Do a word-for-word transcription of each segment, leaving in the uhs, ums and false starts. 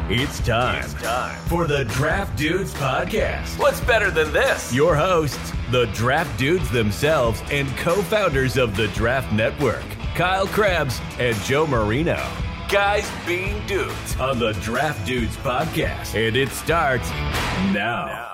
It's time. It's time for the Draft Dudes Podcast. What's better than this? Your hosts, the Draft Dudes themselves and co-founders of the Draft Network, Kyle Krabs and Joe Marino. Guys being dudes on the Draft Dudes Podcast. And it starts now. now.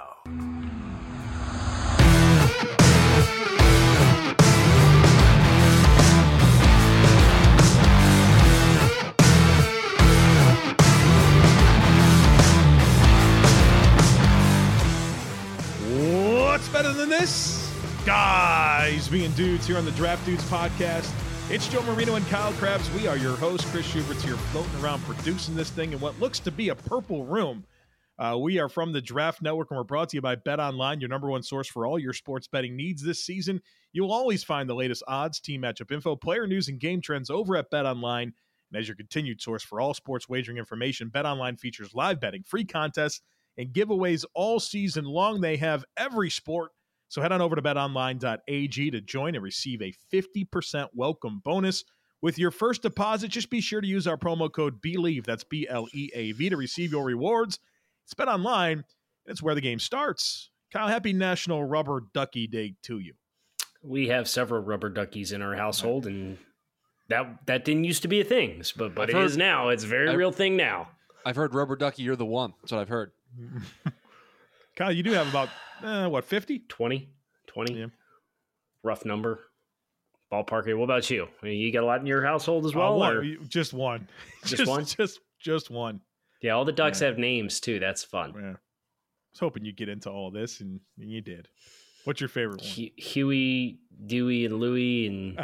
What's better than this? Guys being dudes here on the Draft Dudes Podcast. It's Joe Marino and Kyle Krabs. We are your hosts. Chris Schubert's here floating around producing this thing in what looks to be a purple room. Uh, we are from the Draft Network, and we're brought to you by BetOnline, your number one source for all your sports betting needs this season. You'll always find the latest odds, team matchup info, player news, and game trends over at BetOnline. And as your continued source for all sports wagering information, BetOnline features live betting, free contests, and giveaways all season long. They have every sport. So head on over to bet online dot a g to join and receive a fifty percent welcome bonus. With your first deposit, just be sure to use our promo code BELIEVE, that's B L E A V, to receive your rewards. It's BetOnline, and it's where the game starts. Kyle, happy National Rubber Ducky Day to you. We have several rubber duckies in our household, and that that didn't used to be a thing, but, but it heard, is now. It's a very I've, real thing now. I've heard rubber ducky, you're the one. That's what I've heard. Kyle, you do have about, uh, what, fifty? twenty. twenty. Yeah. Rough number. Ballpark. What about you? I mean, you got a lot in your household as well? Uh, one, or? Just one. Just, just one? Just just one. Yeah, all the ducks yeah. have names, too. That's fun. Yeah. I was hoping you'd get into all this, and, and you did. What's your favorite one? H- Huey, Dewey, and Louie, and...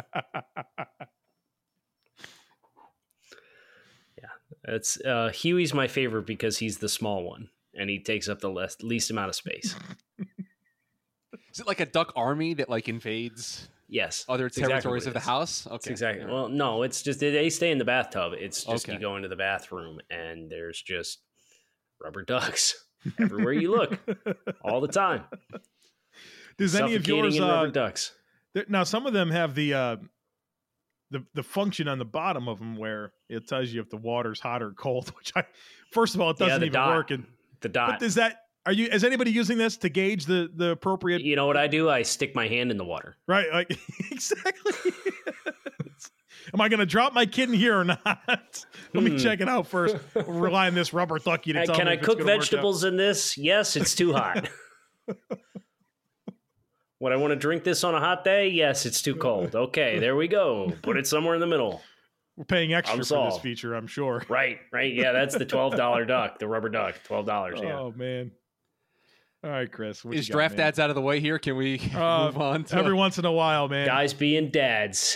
yeah. It's, uh, Huey's my favorite because he's the small one. And he takes up the least, least amount of space. Is it like a duck army that like invades yes, other territories exactly of the house? Okay. That's exactly. Yeah. Well, no, it's just they stay in the bathtub. It's just okay. You go into the bathroom and there's just rubber ducks everywhere you look all the time. Does any of yours uh, rubber uh, ducks? Now, some of them have the uh, the the function on the bottom of them where it tells you if the water's hot or cold. Which I, first of all, it doesn't yeah, even dot. work. And The dot. But is that are you? Is anybody using this to gauge the the appropriate? You know what I do? I stick my hand in the water. Right, like exactly. Am I going to drop my kid in here or not? Let hmm. me check it out first. We'll rely on this rubber ducky to uh, tell can me. Can if I cook it's gonna vegetables in this? Yes, it's too hot. Would I want to drink this on a hot day? Yes, it's too cold. Okay, there we go. Put it somewhere in the middle. We're paying extra for this feature, I'm sure. Right, right. Yeah, that's the twelve dollar duck, the rubber duck, twelve dollars. Yeah. Oh, man. All right, Chris. Is draft got, dads out of the way here? Can we uh, move on? To... Every once in a while, man. Guys being dads.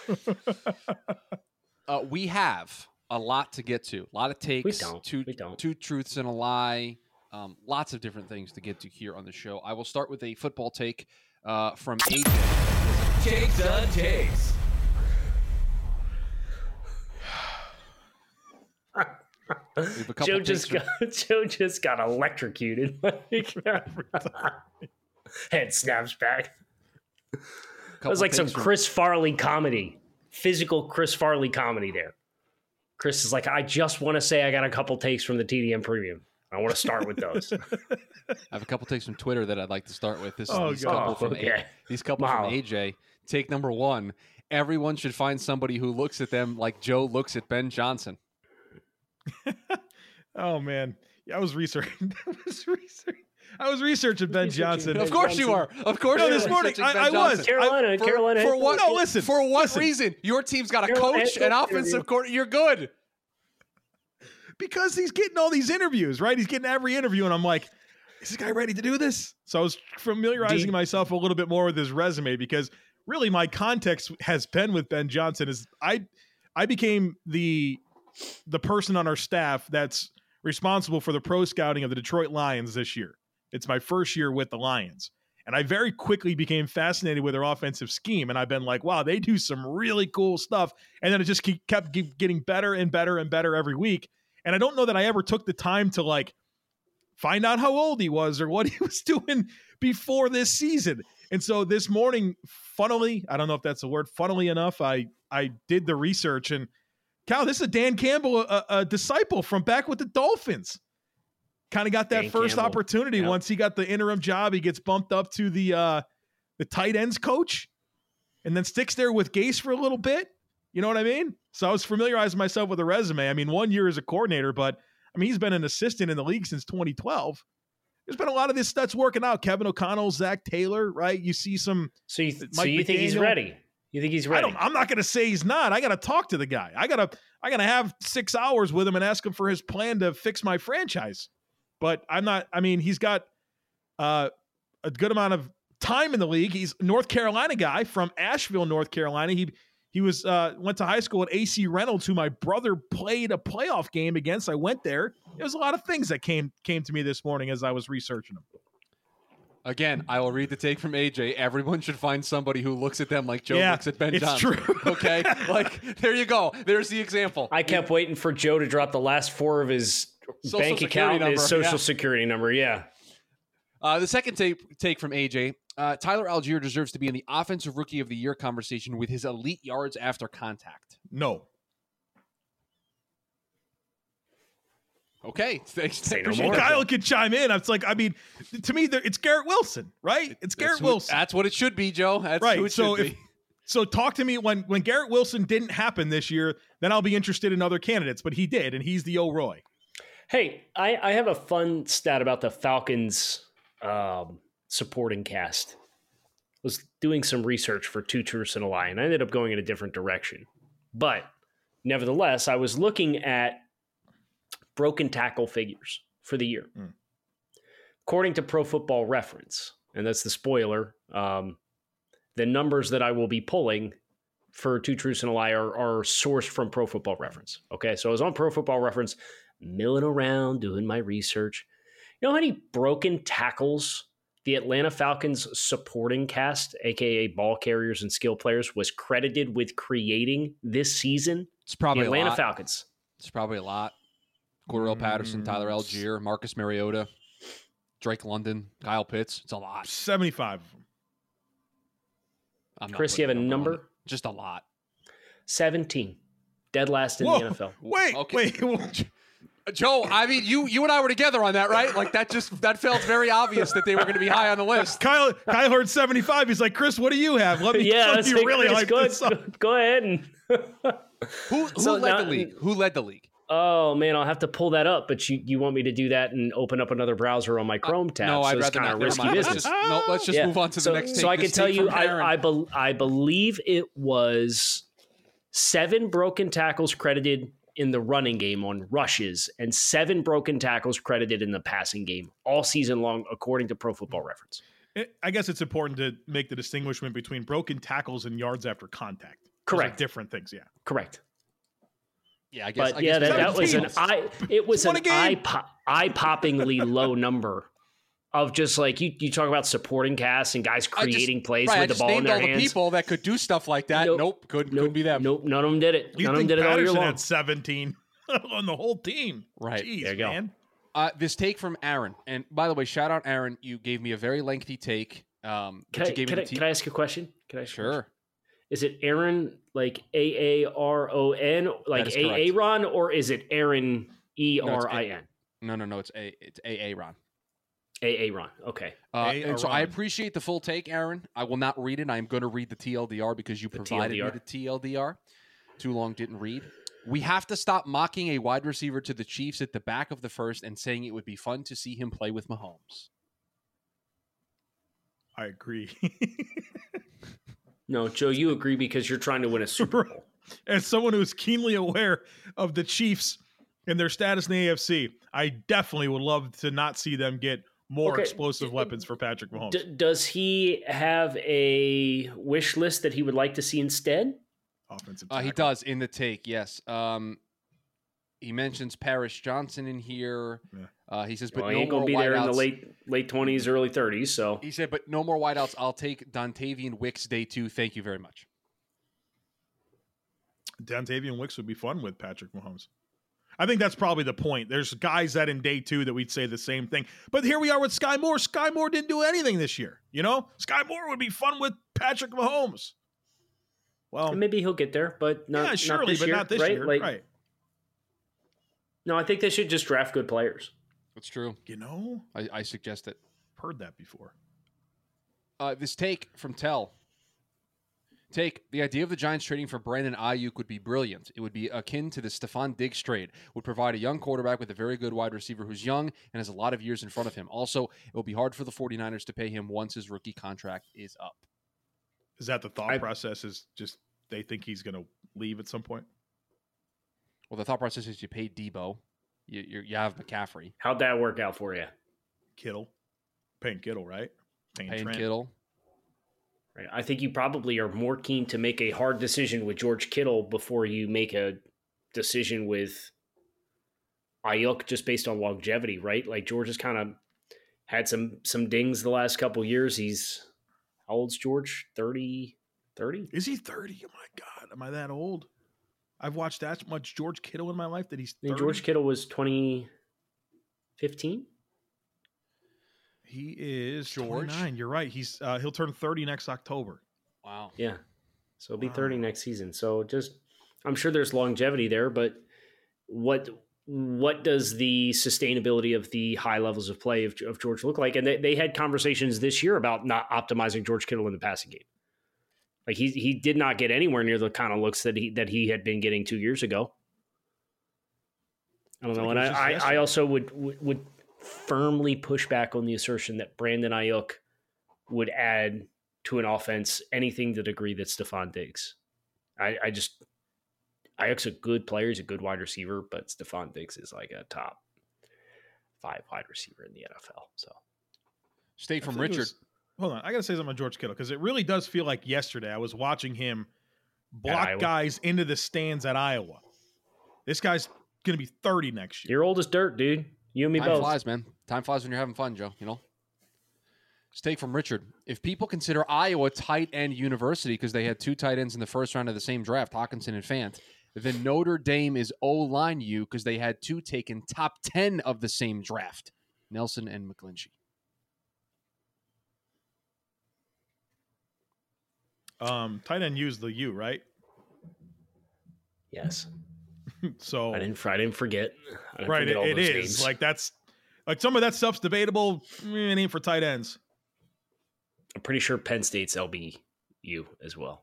uh, we have a lot to get to. A lot of takes. We don't. Two, we don't. Two truths and a lie. Um, lots of different things to get to here on the show. I will start with a football take uh, from A J. Takes on takes. Joe just got from... Joe just got electrocuted. Head snaps back. It was like some from... Chris Farley comedy, physical Chris Farley comedy there. Chris is like, I just want to say I got a couple takes from the T D M Premium. I want to start with those. I have a couple takes from Twitter that I'd like to start with. This oh, these couple oh, from okay. A- these couple wow. from A J. Take number one. Everyone should find somebody who looks at them like Joe looks at Ben Johnson. Oh man, yeah, I was researching. I was researching. I was researching Ben Johnson. Of course Johnson. you are. Of course, no, you this were morning I, I was Carolina. I, for, Carolina. For what? No, listen. For what listen. reason? Your team's got a Carolina coach, an offensive coordinator. You're good. Because he's getting all these interviews, right? He's getting every interview, and I'm like, is this guy ready to do this? So I was familiarizing Deep. myself a little bit more with his resume because really my context has been with Ben Johnson. Is I I became the the person on our staff that's responsible for the pro scouting of the Detroit Lions this year. It's my first year with the Lions. And I very quickly became fascinated with their offensive scheme. And I've been like, wow, they do some really cool stuff. And then it just keep, kept getting better and better and better every week. And I don't know that I ever took the time to like find out how old he was or what he was doing before this season. And so this morning, funnily, I don't know if that's a word, funnily enough, I, I did the research and Cal, this is a Dan Campbell, a, a disciple from back with the Dolphins. Kind of got that Dan first Campbell. opportunity. Yep. Once he got the interim job, he gets bumped up to the uh, the tight ends coach and then sticks there with Gase for a little bit. You know what I mean? So I was familiarizing myself with the resume. I mean, one year as a coordinator, but I mean, he's been an assistant in the league since twenty twelve. There's been a lot of this that's working out. Kevin O'Connell, Zach Taylor, right? You see some. So you, so Mike you think he's McDaniel. ready? You think he's I ready? don't, I'm not going to say he's not. I got to talk to the guy. I got to I got to have six hours with him and ask him for his plan to fix my franchise. But I'm not. I mean, he's got uh, a good amount of time in the league. He's a North Carolina guy from Asheville, North Carolina. He he was uh, went to high school at A C Reynolds, who my brother played a playoff game against. I went there. There's a lot of things that came came to me this morning as I was researching them. Again, I will read the take from A J. Everyone should find somebody who looks at them like Joe Yeah, looks at Ben it's Johnson. true. Okay? Like, there you go. There's the example. I kept waiting for Joe to drop the last four of his Social bank security account, and his number, social yeah. security number. Yeah. Uh, the second take, take from A J, uh, Tyler Algier deserves to be in the Offensive Rookie of the Year conversation with his elite yards after contact. No. Okay. Thanks. Say no appreciate more. that. Kyle can chime in. It's like, I mean, to me, there- it's Garrett Wilson, right? It's That's Garrett who- Wilson. That's what it should be, Joe. That's Right, who it so should if- be. So talk to me when when Garrett Wilson didn't happen this year, then I'll be interested in other candidates, but he did, and he's the O'Roy. Hey, I, I have a fun stat about the Falcons um, supporting cast. Was doing some research for Two Truths and a Lie, and I ended up going in a different direction. But nevertheless, I was looking at broken tackle figures for the year. Mm. According to Pro Football Reference, and that's the spoiler, um, the numbers that I will be pulling for Two Truths and a Lie are, are sourced from Pro Football Reference. Okay, so I was on Pro Football Reference, milling around, doing my research. You know how many broken tackles the Atlanta Falcons supporting cast, aka ball carriers and skill players, was credited with creating this season? It's probably the Atlanta a lot. Falcons. It's probably a lot. Cordell Patterson, Tyler Algier, Marcus Mariota, Drake London, Kyle Pitts. It's a lot. seventy-five of them. I'm not Chris, you have putting a on number? it. Just a lot. seventeen. Dead last in Whoa, the N F L. Wait, Okay. wait. Joe, I mean, you you and I were together on that, right? Like that just that felt very obvious that they were going to be high on the list. Kyle Kyle heard seventy-five. He's like, Chris, what do you have? Let me, Yeah, let let's me take really Chris, hype go, this up. go, go ahead and. Who who So led now- the league? Who led the league? Oh man, I'll have to pull that up. But you, you want me to do that and open up another browser on my Chrome tab? no, so I'd it's rather kind not. of Never risky mind. Let's business. just, no, let's just Yeah. move on to so, the next. So take. I can This tell take you, from I Aaron. I, bel I believe it was seven broken tackles credited in the running game on rushes and seven broken tackles credited in the passing game all season long, according to Pro Football Reference. It- I guess it's important to make the distinguishment between broken tackles and yards after contact. Those are Correct. different things, yeah. Correct. yeah, I guess. But I yeah, guess that, that was an seventeen. eye. It was Won an a game. eye pop, eye poppingly low number of just like you. You talk about supporting casts and guys I just- creating plays right, I with the just ball in named their all the hands. people that could do stuff like that. Nope. Nope, could, Nope, couldn't be them. Nope, none of them did it. You none of them think did it all year Patterson long. had seventeen on the whole team. Right. Jeez, There you go. man. Uh, this take from Aaron, and by the way, shout out Aaron. You gave me a very lengthy take. Um, Can but I, you gave can, me I, the te- can I ask you a question? Can I ask you a question? Sure. Is it Aaron like A A R O N like is A correct. A Ron or is it Aaron E R I N? No, no, no. It's a it's A A Ron. A A Ron. Okay. Uh, A and so I Ron. appreciate the full take, Aaron. I will not read it. I'm going to read the T L D R because you The provided T L D R. me the T L D R. Too long, didn't read. We have to stop mocking a wide receiver to the Chiefs at the back of the first and saying it would be fun to see him play with Mahomes. I agree. No, Joe, you agree because you're trying to win a Super Bowl. As someone who's keenly aware of the Chiefs and their status in the A F C, I definitely would love to not see them get more Okay. explosive weapons for Patrick Mahomes. D- does he have a wish list that he would like to see instead? Offensive Uh, he tackle. does in the take, yes. Um, he mentions Paris Johnson in here. Yeah. Uh, he says, but Well, he no ain't more gonna be there in the wideouts. late late twenties, early thirties. So He said, but no more wideouts. I'll take Dontavian Wicks day two. Thank you very much. Dontavian Wicks would be fun with Patrick Mahomes. I think that's probably the point. There's guys that in day two that we'd say the same thing. But here we are with Sky Moore. Sky Moore didn't do anything this year. You know, Sky Moore would be fun with Patrick Mahomes. Well, and maybe he'll get there, but not, yeah, surely, not this but year, not this right? year, Like, right? No, I think they should just draft good players. That's true. You know, I, I suggest it. heard that before. Uh, this take from Tell. Take, the idea of the Giants trading for Brandon Ayuk would be brilliant. It would be akin to the Stephon Diggs trade. Would provide a young quarterback with a very good wide receiver who's young and has a lot of years in front of him. Also, it will be hard for the 49ers to pay him once his rookie contract is up. Is that the thought I- process? Is just they think he's going to leave at some point? Well, the thought process is you pay Debo. You, you, you have McCaffrey. How'd that work out for you? Kittle, paying Kittle, right? Paying, Paying Trent. Kittle. Right. I think you probably are more keen to make a hard decision with George Kittle before you make a decision with Ayuk just based on longevity, right? Like George has kind of had some some dings the last couple years. He's how old's George? thirty? thirty? Is he thirty? Oh my God, am I that old? I've watched that much George Kittle in my life that he's I think thirty. George Kittle was twenty fifteen. He is George? twenty-nine. You're right. He's uh, he'll turn thirty next October. Wow. Yeah. So it'll be Wow. thirty next season. So just I'm sure there's longevity there, but what what does the sustainability of the high levels of play of, of George look like? And they, they had conversations this year about not optimizing George Kittle in the passing game. Like he he did not get anywhere near the kind of looks that he that he had been getting two years ago. I don't know. Like And it was just I, I, I yesterday. also would, would would firmly push back on the assertion that Brandon Ayuk would add to an offense anything to the degree that Stephon Diggs. I, I just Ayuk's a good player, he's a good wide receiver, but Stephon Diggs is like a top five wide receiver in the N F L. So State I from think it Richard. was- hold on, I gotta say something about George Kittle because it really does feel like yesterday I was watching him block Iowa. guys into the stands at Iowa. This guy's gonna be thirty next year. you're old as dirt, dude. You and me Time both. flies, man. Time flies when you're having fun, Joe. You know. Take from Richard. If people consider Iowa tight end university because they had two tight ends in the first round of the same draft, Hawkinson and Fant, then Notre Dame is O-line U because they had two taken top ten of the same draft, Nelson and McGlinchey. Um, tight end use the U, right? Yes. So I didn't I didn't forget. I didn't right, forget it, all it those is names. like that's like some of that stuff's debatable. Eh, It ain't for tight ends. I'm pretty sure Penn State's L B U as well.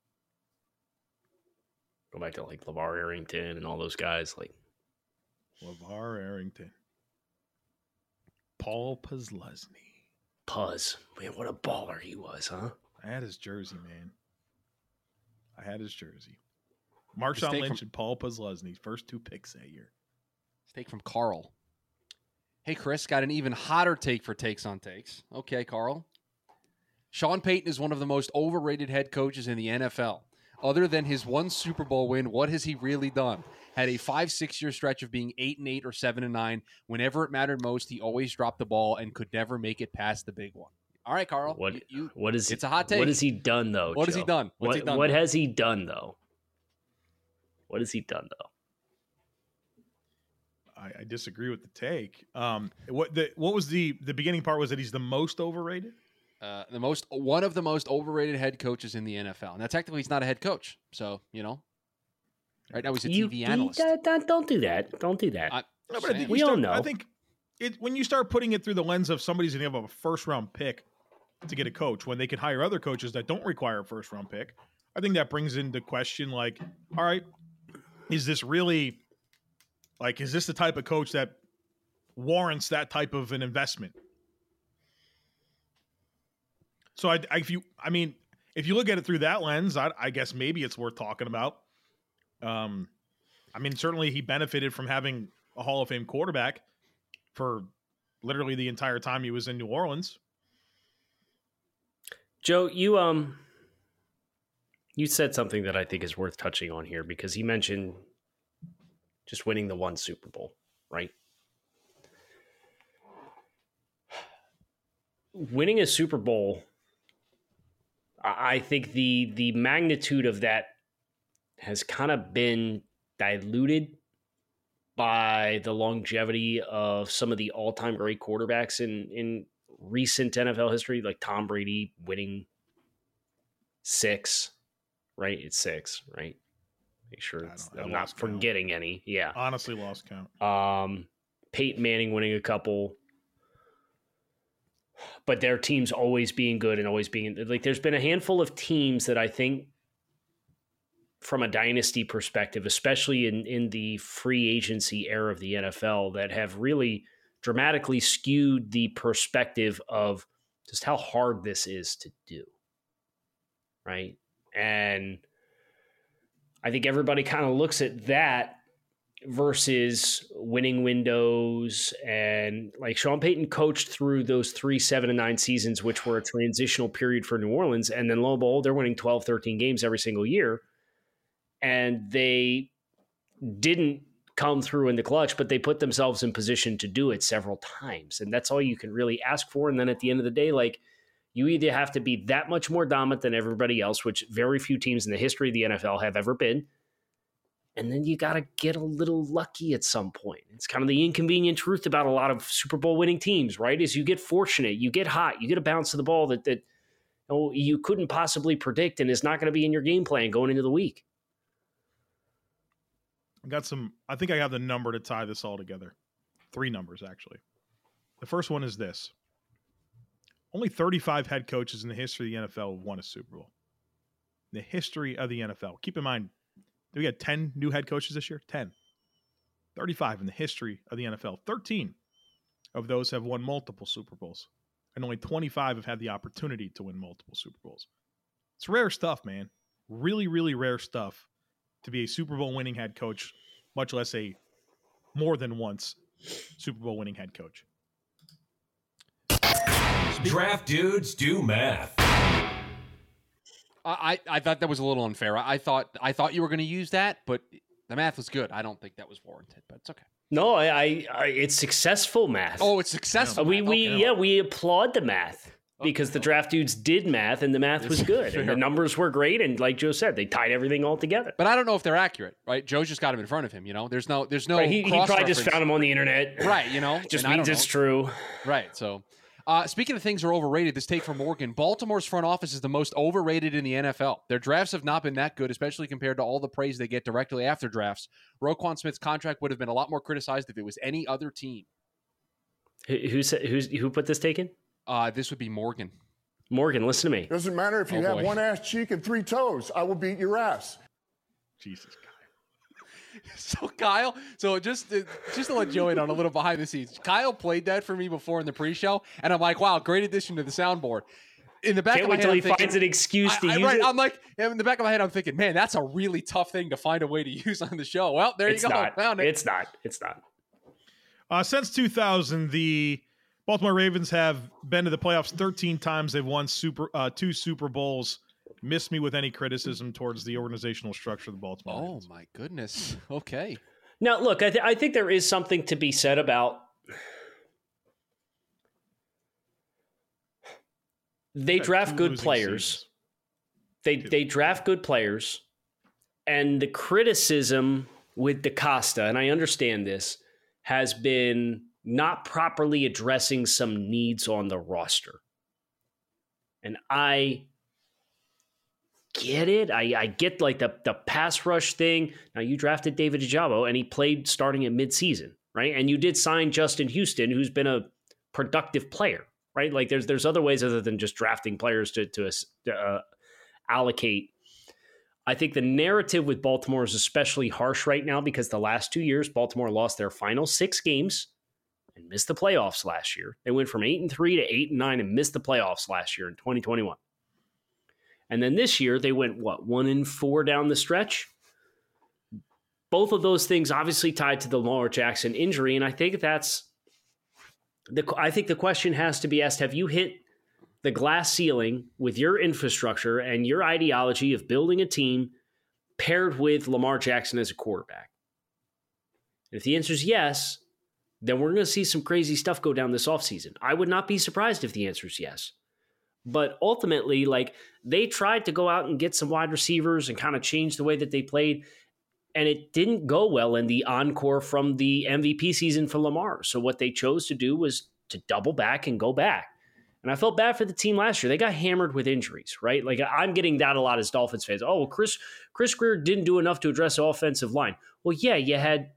Go back to like LeVar Arrington and all those guys. Like LeVar Arrington, Paul Posluszny. Puzz. Man, what a baller he was, huh? I had his jersey, man. I had his jersey. Marshawn Mistake Lynch from- and Paul Posluszny, first two picks that year. Take from Carl. Hey, Chris, got an even hotter take for takes on takes. Okay, Carl. Sean Payton is one of the most overrated head coaches in the N F L. Other than his one Super Bowl win, what has he really done? Had a five, six-year stretch of being eight and eight or seven and nine. Whenever it mattered most, he always dropped the ball and could never make it past the big one. All right, Carl. What you, you- what is it's a hot take. What has he done though? What has he Joe? done? What's what he done, what though? has he done though? What has he done though? I, I disagree with the take. Um, what the what was the the beginning part was that he's the most overrated? uh, the most one of the most overrated head coaches in the N F L. Now, technically, he's not a head coach, so you know. Right now, he's a You- T V you- analyst. that- that- don't do that. Don't do that. I- No, but I saying. think We we all start, know. I think it when you start putting it through the lens of somebody's going to have a first round pick to get a coach when they can hire other coaches that don't require a first round pick. I think that brings into question like, all right, is this really like is this the type of coach that warrants that type of an investment? So I, I if you I mean if you look at it through that lens, I, I guess maybe it's worth talking about. Um, I mean, certainly he benefited from having a Hall of Fame quarterback for literally the entire time he was in New Orleans. Joe, you um you said something that I think is worth touching on here because he mentioned just winning the one Super Bowl, right? Winning a Super Bowl, I I think the the magnitude of that has kind of been diluted by the longevity of some of the all-time great quarterbacks in in recent N F L history, like Tom Brady winning six, right? It's six, right? Make sure it's, I'm not count. forgetting any. Yeah. Honestly, lost count. Um, Peyton Manning winning a couple. But their teams always being good and always being like, there's been a handful of teams that I think from a dynasty perspective, especially in, in the free agency era of the N F L, that have really dramatically skewed the perspective of just how hard this is to do. Right. And I think everybody kind of looks at that versus winning windows, and like Sean Payton coached through those three, seven and nine seasons, which were a transitional period for New Orleans. And then lo and behold, they're winning twelve, thirteen games every single year. And they didn't come through in the clutch, but they put themselves in position to do it several times. And that's all you can really ask for. And then at the end of the day, like, you either have to be that much more dominant than everybody else, which very few teams in the history of the N F L have ever been. And then you got to get a little lucky at some point. It's kind of the inconvenient truth about a lot of Super Bowl winning teams, right? Is you get fortunate, you get hot, you get a bounce of the ball that, that you know, you couldn't possibly predict and is not going to be in your game plan going into the week. I got some, I think I have the number to tie this all together. Three numbers, actually. The first one is this. Only thirty-five head coaches in the history of the N F L have won a Super Bowl. In the history of the N F L. Keep in mind, we had ten new head coaches this year? ten. thirty-five in the history of the N F L. thirteen of those have won multiple Super Bowls. And only twenty-five have had the opportunity to win multiple Super Bowls. It's rare stuff, man. Really, really rare stuff to be a Super Bowl winning head coach, much less a more than once Super Bowl winning head coach. Draft Dudes do math. I, I thought that was a little unfair. I thought I thought you were going to use that, but the math was good. I don't think that was warranted, but it's okay. No, I, I, I it's successful math. Oh, it's successful. Uh, we math. we Okay. yeah we applaud the math because okay. the draft dudes did math and the math was good and the numbers were great, and like Joe said, they tied everything all together. But I don't know if they're accurate, right? Joe's just got them in front of him. You know, there's no there's no. Right, he, he probably just found them on the internet. Right, you know, just and I means don't it's know. true. Right, so. Uh, speaking of things that are overrated, this take from Morgan. Baltimore's front office is the most overrated in the N F L. Their drafts have not been that good, especially compared to all the praise they get directly after drafts. Roquan Smith's contract would have been a lot more criticized if it was any other team. Who who said, who's, who put this take in? Uh, this would be Morgan. Morgan, listen to me. Doesn't matter if you Oh, have boy. one ass cheek and three toes. I will beat your ass. Jesus. So Kyle, so just to, just to let Joey in on a little behind the scenes, Kyle played that for me before in the pre-show, and I'm like, wow, great addition to the soundboard. In the back Can't of my wait head, till I'm he thinking, finds an excuse to I, I, use right, it. I'm like, in the back of my head, I'm thinking, man, that's a really tough thing to find a way to use on the show. Well, there it's you go, not. found it. It's not. It's not. Uh, since two thousand, the Baltimore Ravens have been to the playoffs thirteen times. They've won super uh, two Super Bowls. Miss me with any criticism towards the organizational structure of the Baltimore Oh Ravens. my goodness. Okay. Now, look, I, th- I think there is something to be said about they Got draft two good losing players. seasons. They Two. they draft good players, and the criticism with DaCosta, and I understand this, has been not properly addressing some needs on the roster. And I get it. I, I get like the, the pass rush thing. Now, you drafted David Ojabo, and he played starting at midseason, right? And you did sign Justin Houston, who's been a productive player, right? Like there's there's other ways other than just drafting players to, to uh, allocate. I think the narrative with Baltimore is especially harsh right now because the last two years, Baltimore lost their final six games and missed the playoffs last year. They went from eight and three to eight and nine and missed the playoffs last year in twenty twenty-one. And then this year they went, what, one and four down the stretch? Both of those things obviously tied to the Lamar Jackson injury. And I think that's the, I think the question has to be asked, have you hit the glass ceiling with your infrastructure and your ideology of building a team paired with Lamar Jackson as a quarterback? And if the answer is yes, then we're going to see some crazy stuff go down this offseason. I would not be surprised if the answer is yes. But ultimately, like, they tried to go out and get some wide receivers and kind of change the way that they played, and it didn't go well in the encore from the M V P season for Lamar. So what they chose to do was to double back and go back. And I felt bad for the team last year. They got hammered with injuries, right? Like I'm getting that a lot as Dolphins fans. Oh, well, Chris Chris Grier didn't do enough to address the offensive line. Well, yeah, you had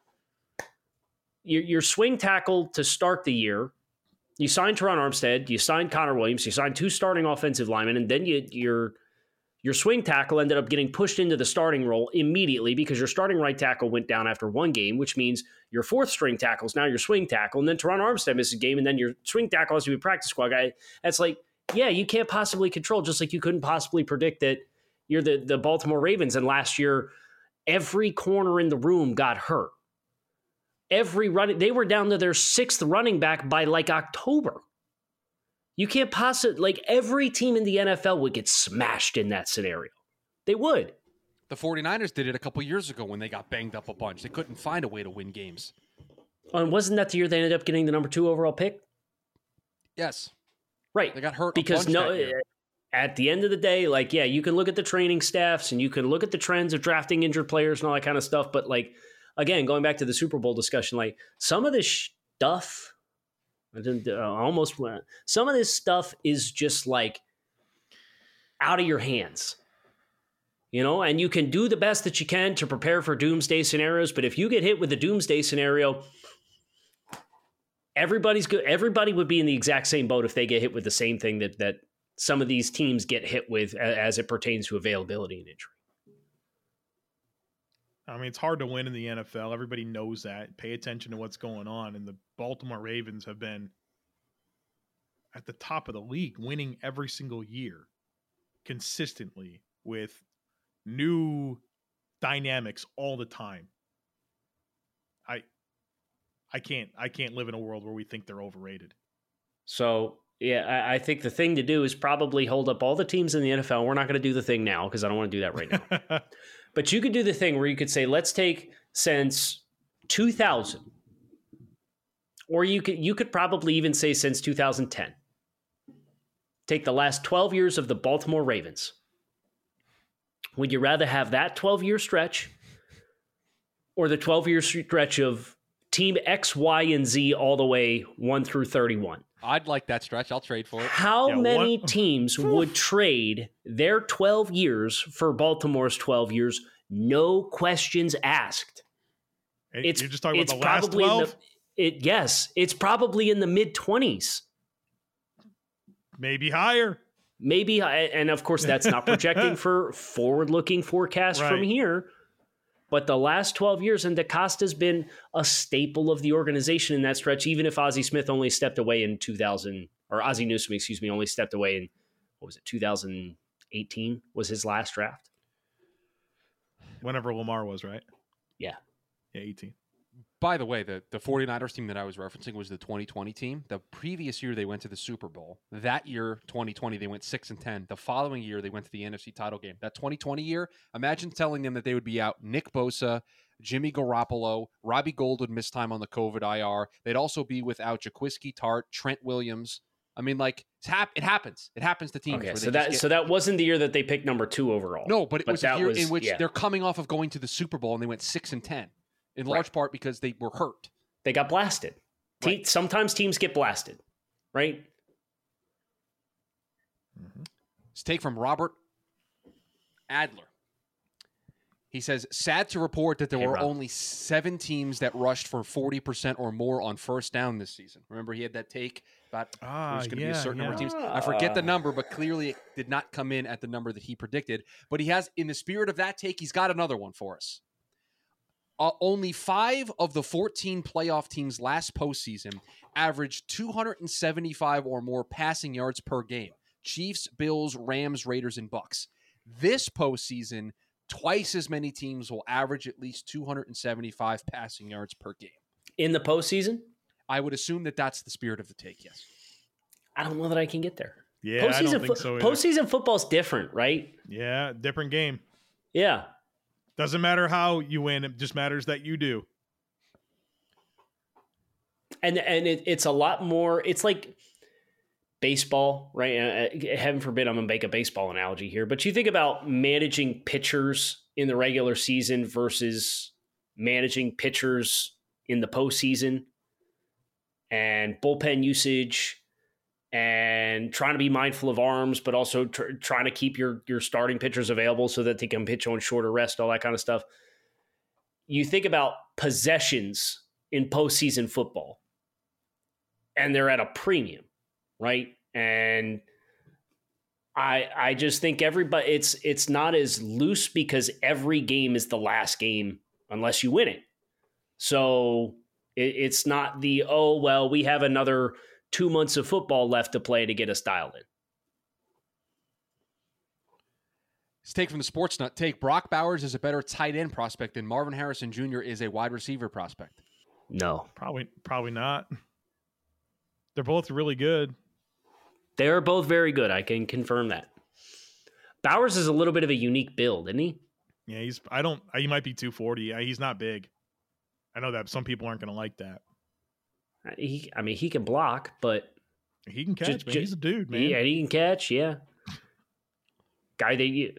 your, your swing tackle to start the year. You signed Teron Armstead. You signed Connor Williams. You signed two starting offensive linemen, and then you, your your swing tackle ended up getting pushed into the starting role immediately because your starting right tackle went down after one game, which means your fourth string tackle is now your swing tackle, and then Teron Armstead misses a game, and then your swing tackle has to be a practice squad guy. That's like, yeah, you can't possibly control, just like you couldn't possibly predict that you're the, the Baltimore Ravens, and last year, every corner in the room got hurt. Every running, they were down to their sixth running back by like October. You can't possibly, like every team in the N F L would get smashed in that scenario. They would. The 49ers did it a couple years ago when they got banged up a bunch. They couldn't find a way to win games. Oh, and wasn't that the year they ended up getting the number two overall pick? Yes. Right. They got hurt because no, at the end of the day, like, yeah, you can look at the training staffs and you can look at the trends of drafting injured players and all that kind of stuff. But like, again, going back to the Super Bowl discussion, like some of this stuff, I didn't uh, almost went, some of this stuff is just like out of your hands, you know, and you can do the best that you can to prepare for doomsday scenarios. But if you get hit with a doomsday scenario, everybody's good. Everybody would be in the exact same boat if they get hit with the same thing that, that some of these teams get hit with as it pertains to availability and injury. I mean, it's hard to win in the N F L. Everybody knows that. Pay attention to what's going on. And the Baltimore Ravens have been at the top of the league, winning every single year consistently with new dynamics all the time. I I can't I can't live in a world where we think they're overrated. So, yeah, I, I think the thing to do is probably hold up all the teams in the N F L. We're not going to do the thing now because I don't want to do that right now. But you could do the thing where you could say, let's take since two thousand, or you could you could probably even say since two thousand ten. Take the last twelve years of the Baltimore Ravens. Would you rather have that twelve-year stretch or the twelve-year stretch of Team X, Y, and Z all the way one through thirty-one? I'd like that stretch. I'll trade for it. How yeah, many one... teams would trade their twelve years for Baltimore's twelve years? No questions asked. Hey, it's you're just talking it's about the last probably twelve? In the, it, yes, it's probably in the mid-twenties. Maybe higher. Maybe, and of course, that's not projecting for forward-looking forecasts right. from here. But the last twelve years, and DeCosta's been a staple of the organization in that stretch, even if Ozzie Smith only stepped away in two thousand, or Ozzie Newsome, excuse me, only stepped away in, what was it, two thousand eighteen was his last draft? Whenever Lamar was, right? Yeah. Yeah, eighteen. By the way, the, the 49ers team that I was referencing was the twenty twenty team. The previous year, they went to the Super Bowl. That year, twenty twenty, they went six and ten. The following year, they went to the N F C title game. That twenty twenty year, imagine telling them that they would be out Nick Bosa, Jimmy Garoppolo, Robbie Gould would miss time on the COVID I R. They'd also be without Jaquiski Tartt, Trent Williams. I mean, like, it's hap- it happens. It happens to teams. Okay, where so they that get... so that wasn't the year that they picked number two overall. No, but it but was a year was, in which yeah. they're coming off of going to the Super Bowl and they went six and ten, in large right. part because they were hurt. They got blasted. Te- Right. Sometimes teams get blasted, right? Mm-hmm. Let's take from Robert Adler. He says, sad to report that there Hey, were Rob. only seven teams that rushed for forty percent or more on first down this season. Remember, he had that take about Ah, there's going to yeah, be a certain yeah. number of teams. I forget the number, but clearly it did not come in at the number that he predicted. But he has, in the spirit of that take, he's got another one for us. Uh, only five of the fourteen playoff teams last postseason averaged two hundred seventy-five or more passing yards per game. Chiefs, Bills, Rams, Raiders, and Bucks. This postseason, twice as many teams will average at least two hundred seventy-five passing yards per game. In the postseason? I would assume that that's the spirit of the take, yes. I don't know that I can get there. Yeah, I don't think fo- so either. Postseason football's different, right? Yeah, different game. Yeah. Doesn't matter how you win. It just matters that you do. And and it, it's a lot more, it's like baseball, right? Uh, heaven forbid I'm going to make a baseball analogy here, but you think about managing pitchers in the regular season versus managing pitchers in the postseason and bullpen usage and trying to be mindful of arms, but also tr- trying to keep your your starting pitchers available so that they can pitch on shorter rest, all that kind of stuff. You think about possessions in postseason football, and they're at a premium, right? And I I just think everybody it's it's not as loose because every game is the last game unless you win it. So it, it's not the oh well we have another two months of football left to play to get us dialed in. Let's take from the Sports Nut. Take Brock Bowers is a better tight end prospect than Marvin Harrison Junior is a wide receiver prospect. No, Probably, probably not. They're both really good. they're both very good. I can confirm that. Bowers is a little bit of a unique build, isn't he? Yeah, he's. I don't. He might be two forty. He's not big. I know that some people aren't going to like that. He, I mean, he can block, but He can catch, Just- man. ju- He's a dude, man. yeah, he can catch. Yeah, guy that you.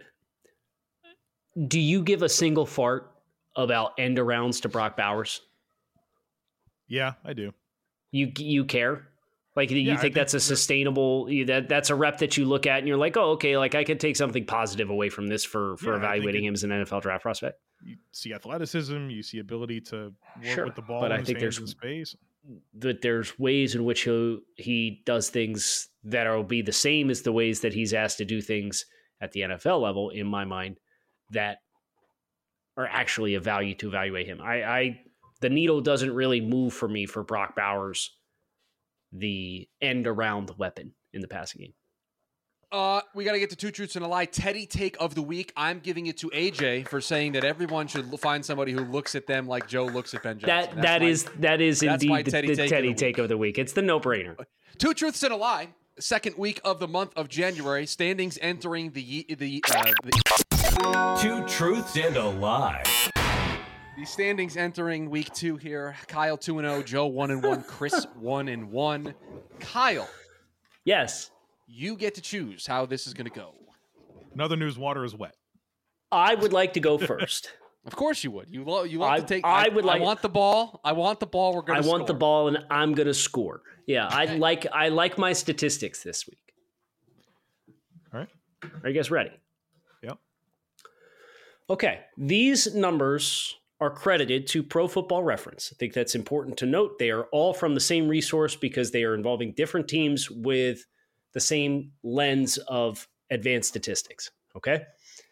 Do you give a single fart about end arounds to Brock Bowers? Yeah, I do. You you care? Like you Yeah, I think think that's a that- sustainable you- that that's a rep that you look at and you're like, oh, okay, like I could take something positive away from this for for Yeah, I think evaluating it- him as an N F L draft prospect. You see athleticism. You see ability to work Sure, with the ball but I in his think hands there's- in space. That there's ways in which he he does things that will be the same as the ways that he's asked to do things at the N F L level, in my mind, that are actually of value to evaluate him. I, I the needle doesn't really move for me for Brock Bowers, the end around weapon in the passing game. Uh, we got to get to Two Truths and a Lie. Teddy take of the week. I'm giving it to A J for saying that everyone should l- find somebody who looks at them like Joe looks at Ben Johnson. That That's that my- is that is that's my indeed the Teddy the take of Teddy the take of the week. It's the no brainer. Two Truths and a Lie. Second week of the month of January. Standings entering the ye- the uh, the, Two truths and a lie. the standings entering week two here. Kyle two and zero, Joe one and one, Chris one and one. Kyle, Yes, you get to choose how this is going to go. Another news: water is wet. I would like to go first. Of course you would. You love you love I- to take. I would like- I want the ball. I want the ball. We're going I to. want the ball and I'm going to score. Yeah, I like I like my statistics this week. All right. Are you guys ready? Yep. Okay, these numbers are credited to Pro Football Reference. I think that's important to note. They are all from the same resource because they are involving different teams with the same lens of advanced statistics. Okay?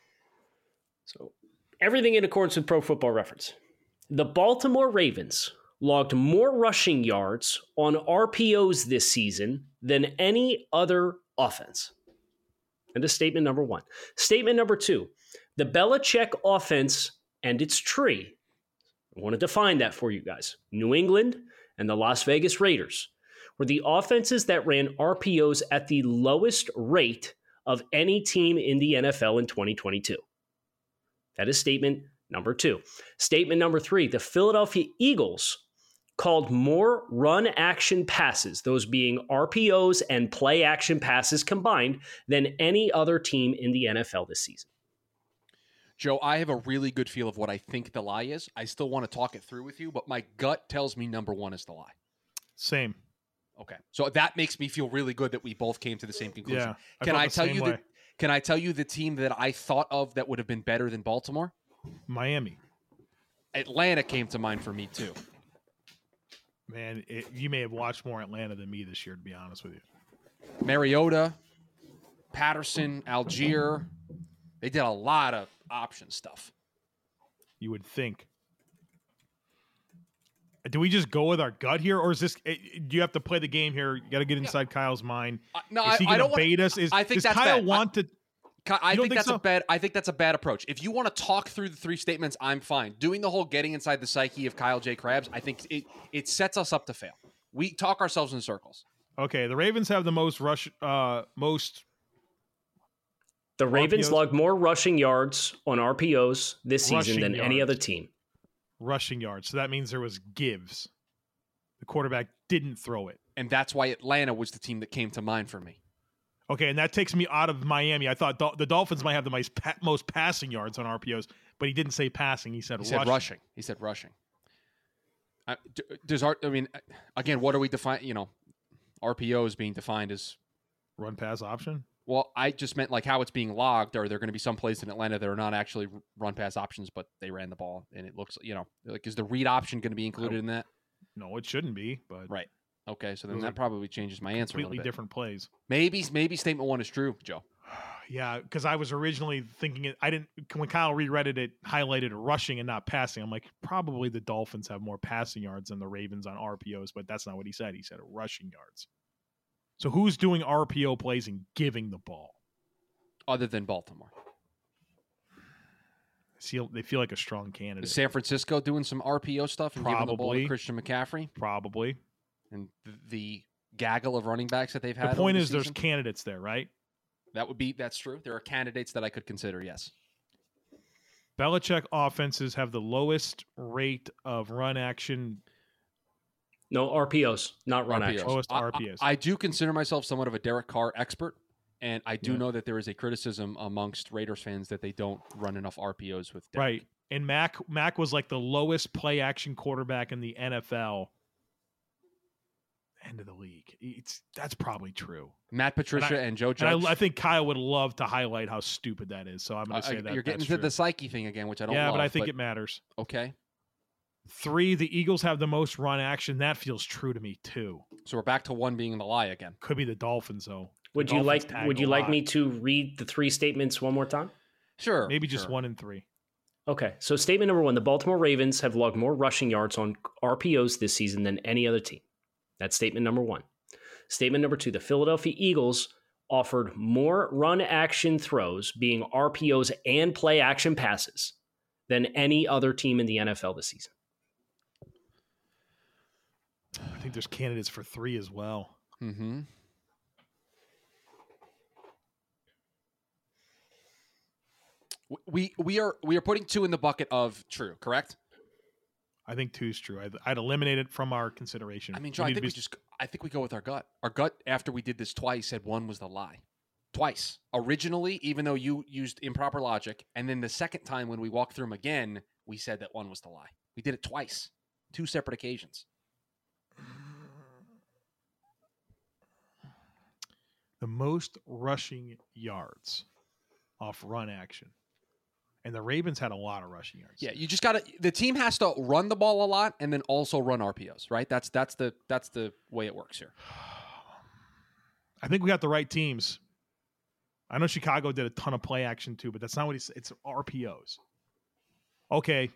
So, everything in accordance with Pro Football Reference. The Baltimore Ravens logged more rushing yards on R P Os this season than any other offense. And is statement number one. Statement number two. The Belichick offense and its tree. I want to define that for you guys. New England and the Las Vegas Raiders were the offenses that ran R P Os at the lowest rate of any team in the N F L in twenty twenty-two. That is statement number two. Statement number three. The Philadelphia Eagles called more run action passes, those being R P Os and play action passes combined, than any other team in the N F L this season. Joe, I have a really good feel of what I think the lie is. I still want to talk it through with you, but my gut tells me number one is the lie. Same. Okay, so that makes me feel really good that we both came to the same conclusion. Yeah. I Can felt I the tell same you way. that? Can I tell you the team that I thought of that would have been better than Baltimore? Miami. Atlanta came to mind for me too. Man, it, you may have watched more Atlanta than me this year, to be honest with you. Mariota, Patterson, Algier. They did a lot of option stuff. You would think. Do we just go with our gut here, or is this? eh, Do you have to play the game here? You got to get inside Kyle's mind. Uh, no, is he I, I going don't to wanna- bait us? Is, I think does that's Kyle bad. want to? Ki- I You don't think think that's so? a bad. I think that's a bad approach. If you want to talk through the three statements, I'm fine. Doing the whole getting inside the psyche of Kyle J. Krabs, I think it it sets us up to fail. We talk ourselves in circles. Okay, the Ravens have the most rush, uh, most. The Ravens R P Os? logged more rushing yards on R P Os this season Rushing than any yards. other team. rushing yards. So that means there was gives. The quarterback didn't throw it. And that's why Atlanta was the team that came to mind for me. Okay, and that takes me out of Miami. I thought Dol- the Dolphins might have the most, pa- most passing yards on R P Os, but he didn't say passing. He said He rushing. said rushing. He said rushing. Uh, d- does our, I mean, again, what are we defining? You know, R P O is being defined as run pass option. Well, I just meant like how it's being logged. Are there going to be some plays in Atlanta that are not actually run pass options, but they ran the ball and it looks, you know, like is the read option going to be included in that? No, it shouldn't be. But right. Okay, so then Those that are probably changes my answer a little completely bit. different plays. Maybe maybe statement one is true, Joe. Yeah, because I was originally thinking it. I didn't when Kyle reread it, it highlighted rushing and not passing. I'm like, probably the Dolphins have more passing yards than the Ravens on R P Os, but that's not what he said. He said rushing yards. So who's doing R P O plays and giving the ball? Other than Baltimore. See, they feel like a strong candidate. Is San Francisco doing some R P O stuff and giving the ball to Christian McCaffrey? Probably. And th- the gaggle of running backs that they've had. The point over is the there's season? candidates there, right? That would be, that's true. There are candidates that I could consider, yes. Belichick offenses have the lowest rate of run action. No, R P Os, not run R P Os. action. Lowest I, R P Os. I, I do consider myself somewhat of a Derek Carr expert, and I do Yeah. know that there is a criticism amongst Raiders fans that they don't run enough R P Os with Derek. Right. And Mac Mac was like the lowest play action quarterback in the N F L. End of the league. It's that's probably true. Matt Patricia and, and I, Joe Judge. And I, I think Kyle would love to highlight how stupid that is. So I'm going to uh, say that you're getting that's into true. the psyche thing again, which I don't Yeah, love, but I think it matters. Okay. Three, the Eagles have the most run action. That feels true to me too. So we're back to one being the lie again. Could be the Dolphins though. The Would you Dolphins like tag Would a you like lot. me to read the three statements one more time? Sure. Maybe just sure. one and three. Okay, so statement number one: the Baltimore Ravens have logged more rushing yards on R P Os this season than any other team. That's statement number one. Statement number two: the Philadelphia Eagles offered more run action throws, being R P Os and play action passes, than any other team in the N F L this season. I think there's candidates for three as well. Mm-hmm. We we are we are putting two in the bucket of true, correct? I think two's true. I'd, I'd eliminate it from our consideration. I mean, Joe, We I need think to we be- just I think we go with our gut. Our gut after we did this twice said one was the lie. Twice. Originally, even though you used improper logic, and then the second time when we walked through them again, we said that one was the lie. We did it twice. Two separate occasions. the most rushing yards off run action. And the Ravens had a lot of rushing yards. Yeah, you just got to the team has to run the ball a lot and then also run R P Os, right? That's that's the that's the way it works here. I think we got the right teams. I know Chicago did a ton of play action too, but that's not what he's it's R P Os. Okay.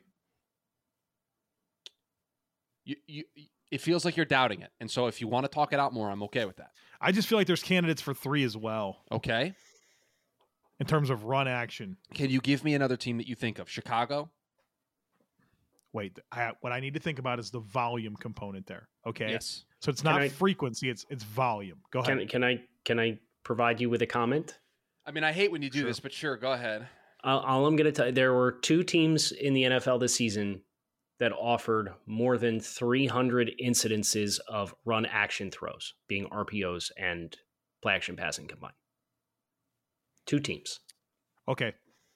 You, you it feels like you're doubting it. And so if you want to talk it out more, I'm okay with that. I just feel like there's candidates for three as well Okay. in terms of run action. Can you give me another team that you think of? Chicago? Wait, I, what I need to think about is the volume component there. Okay. Yes. So it's Can not I- frequency, it's it's volume. Go ahead. Can, can I can I provide you with a comment? I mean, I hate when you do Sure. this, but sure, go ahead. Uh, all I'm going to tell you, there were two teams in the N F L this season that offered more than three hundred incidences of run action throws, being R P Os and play action passing combined. Two teams. Okay.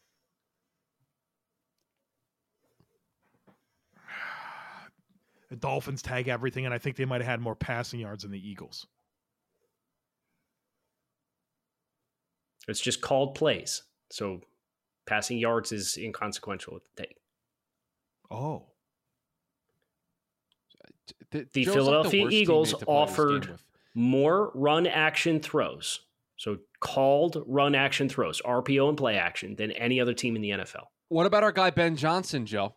The Dolphins tag everything, and I think they might have had more passing yards than the Eagles. It's just called plays. So passing yards is inconsequential with the take. Oh. The, The Joe's Philadelphia like the worst Eagles teammate to play this offered game with. more run action throws, so called run action throws, R P O and play action, than any other team in the N F L. What about our guy Ben Johnson, Joe?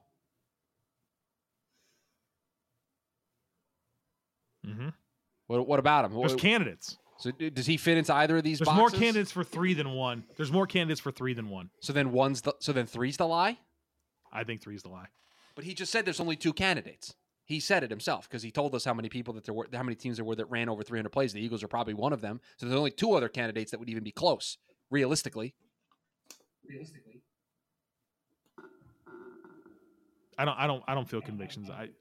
Mm-hmm. What, what about him? There's What- candidates. so d- does he fit into either of these There's boxes? more candidates for three than one. There's more candidates for three than one. So then one's the so then three's the lie? I think three's the lie. But he just said there's only two candidates. He said it himself because he told us how many people that there were, how many teams there were that ran over three hundred plays. The Eagles are probably one of them. So there's only two other candidates that would even be close, realistically. Realistically. I don't. I don't. I don't feel convictions. I.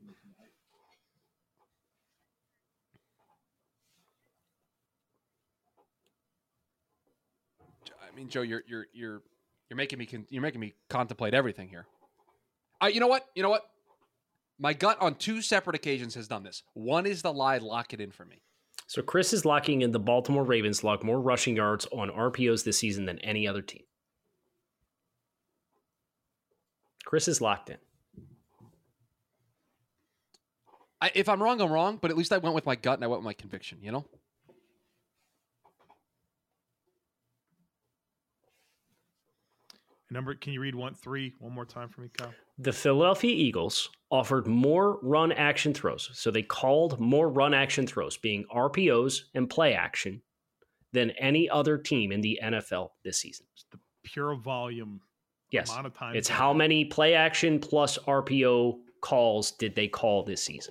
I mean, Joe, you're you're you're you're making me con- you're making me contemplate everything here. Uh, you know what? You know what? My gut on two separate occasions has done this. One is the lie. Lock it in for me. So Chris is locking in the Baltimore Ravens log more rushing yards on R P Os this season than any other team. Chris is locked in. I, if I'm wrong, I'm wrong, but at least I went with my gut and I went with my conviction, you know? Number, can you read one three one more time for me, Kyle? The Philadelphia Eagles offered more run action throws. So they called more run action throws, being R P Os and play action, than any other team in the N F L this season. It's the pure volume. Yes. Amount of time it's how many play action plus R P O calls did they call this season?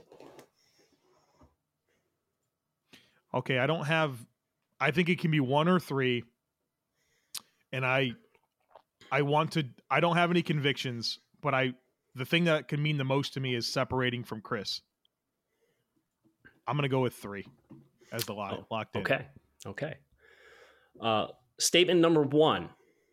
Okay, I don't have, I think it can be one or three. And I, I want to, I don't have any convictions, but I, the thing that can mean the most to me is separating from Chris. I'm going to go with three as the lock, oh, locked in. Okay. Okay. Uh, statement number one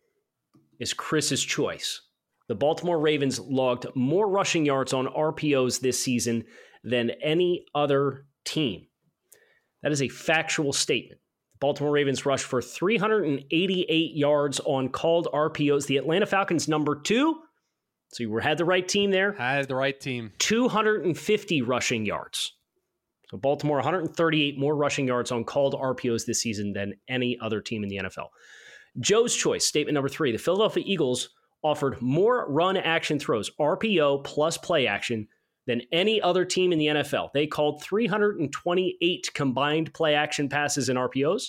is Chris's choice. The Baltimore Ravens logged more rushing yards on R P Os this season than any other team. That is a factual statement. The Baltimore Ravens rushed for three hundred eighty-eight yards on called R P Os. The Atlanta Falcons, number two. So you had the right team there. Had the right team. two hundred fifty rushing yards. So Baltimore, one hundred thirty-eight more rushing yards on called R P Os this season than any other team in the N F L. Joe's choice, statement number three. The Philadelphia Eagles offered more run action throws, R P O plus play action, than any other team in the N F L. They called three hundred twenty-eight combined play action passes in R P Os.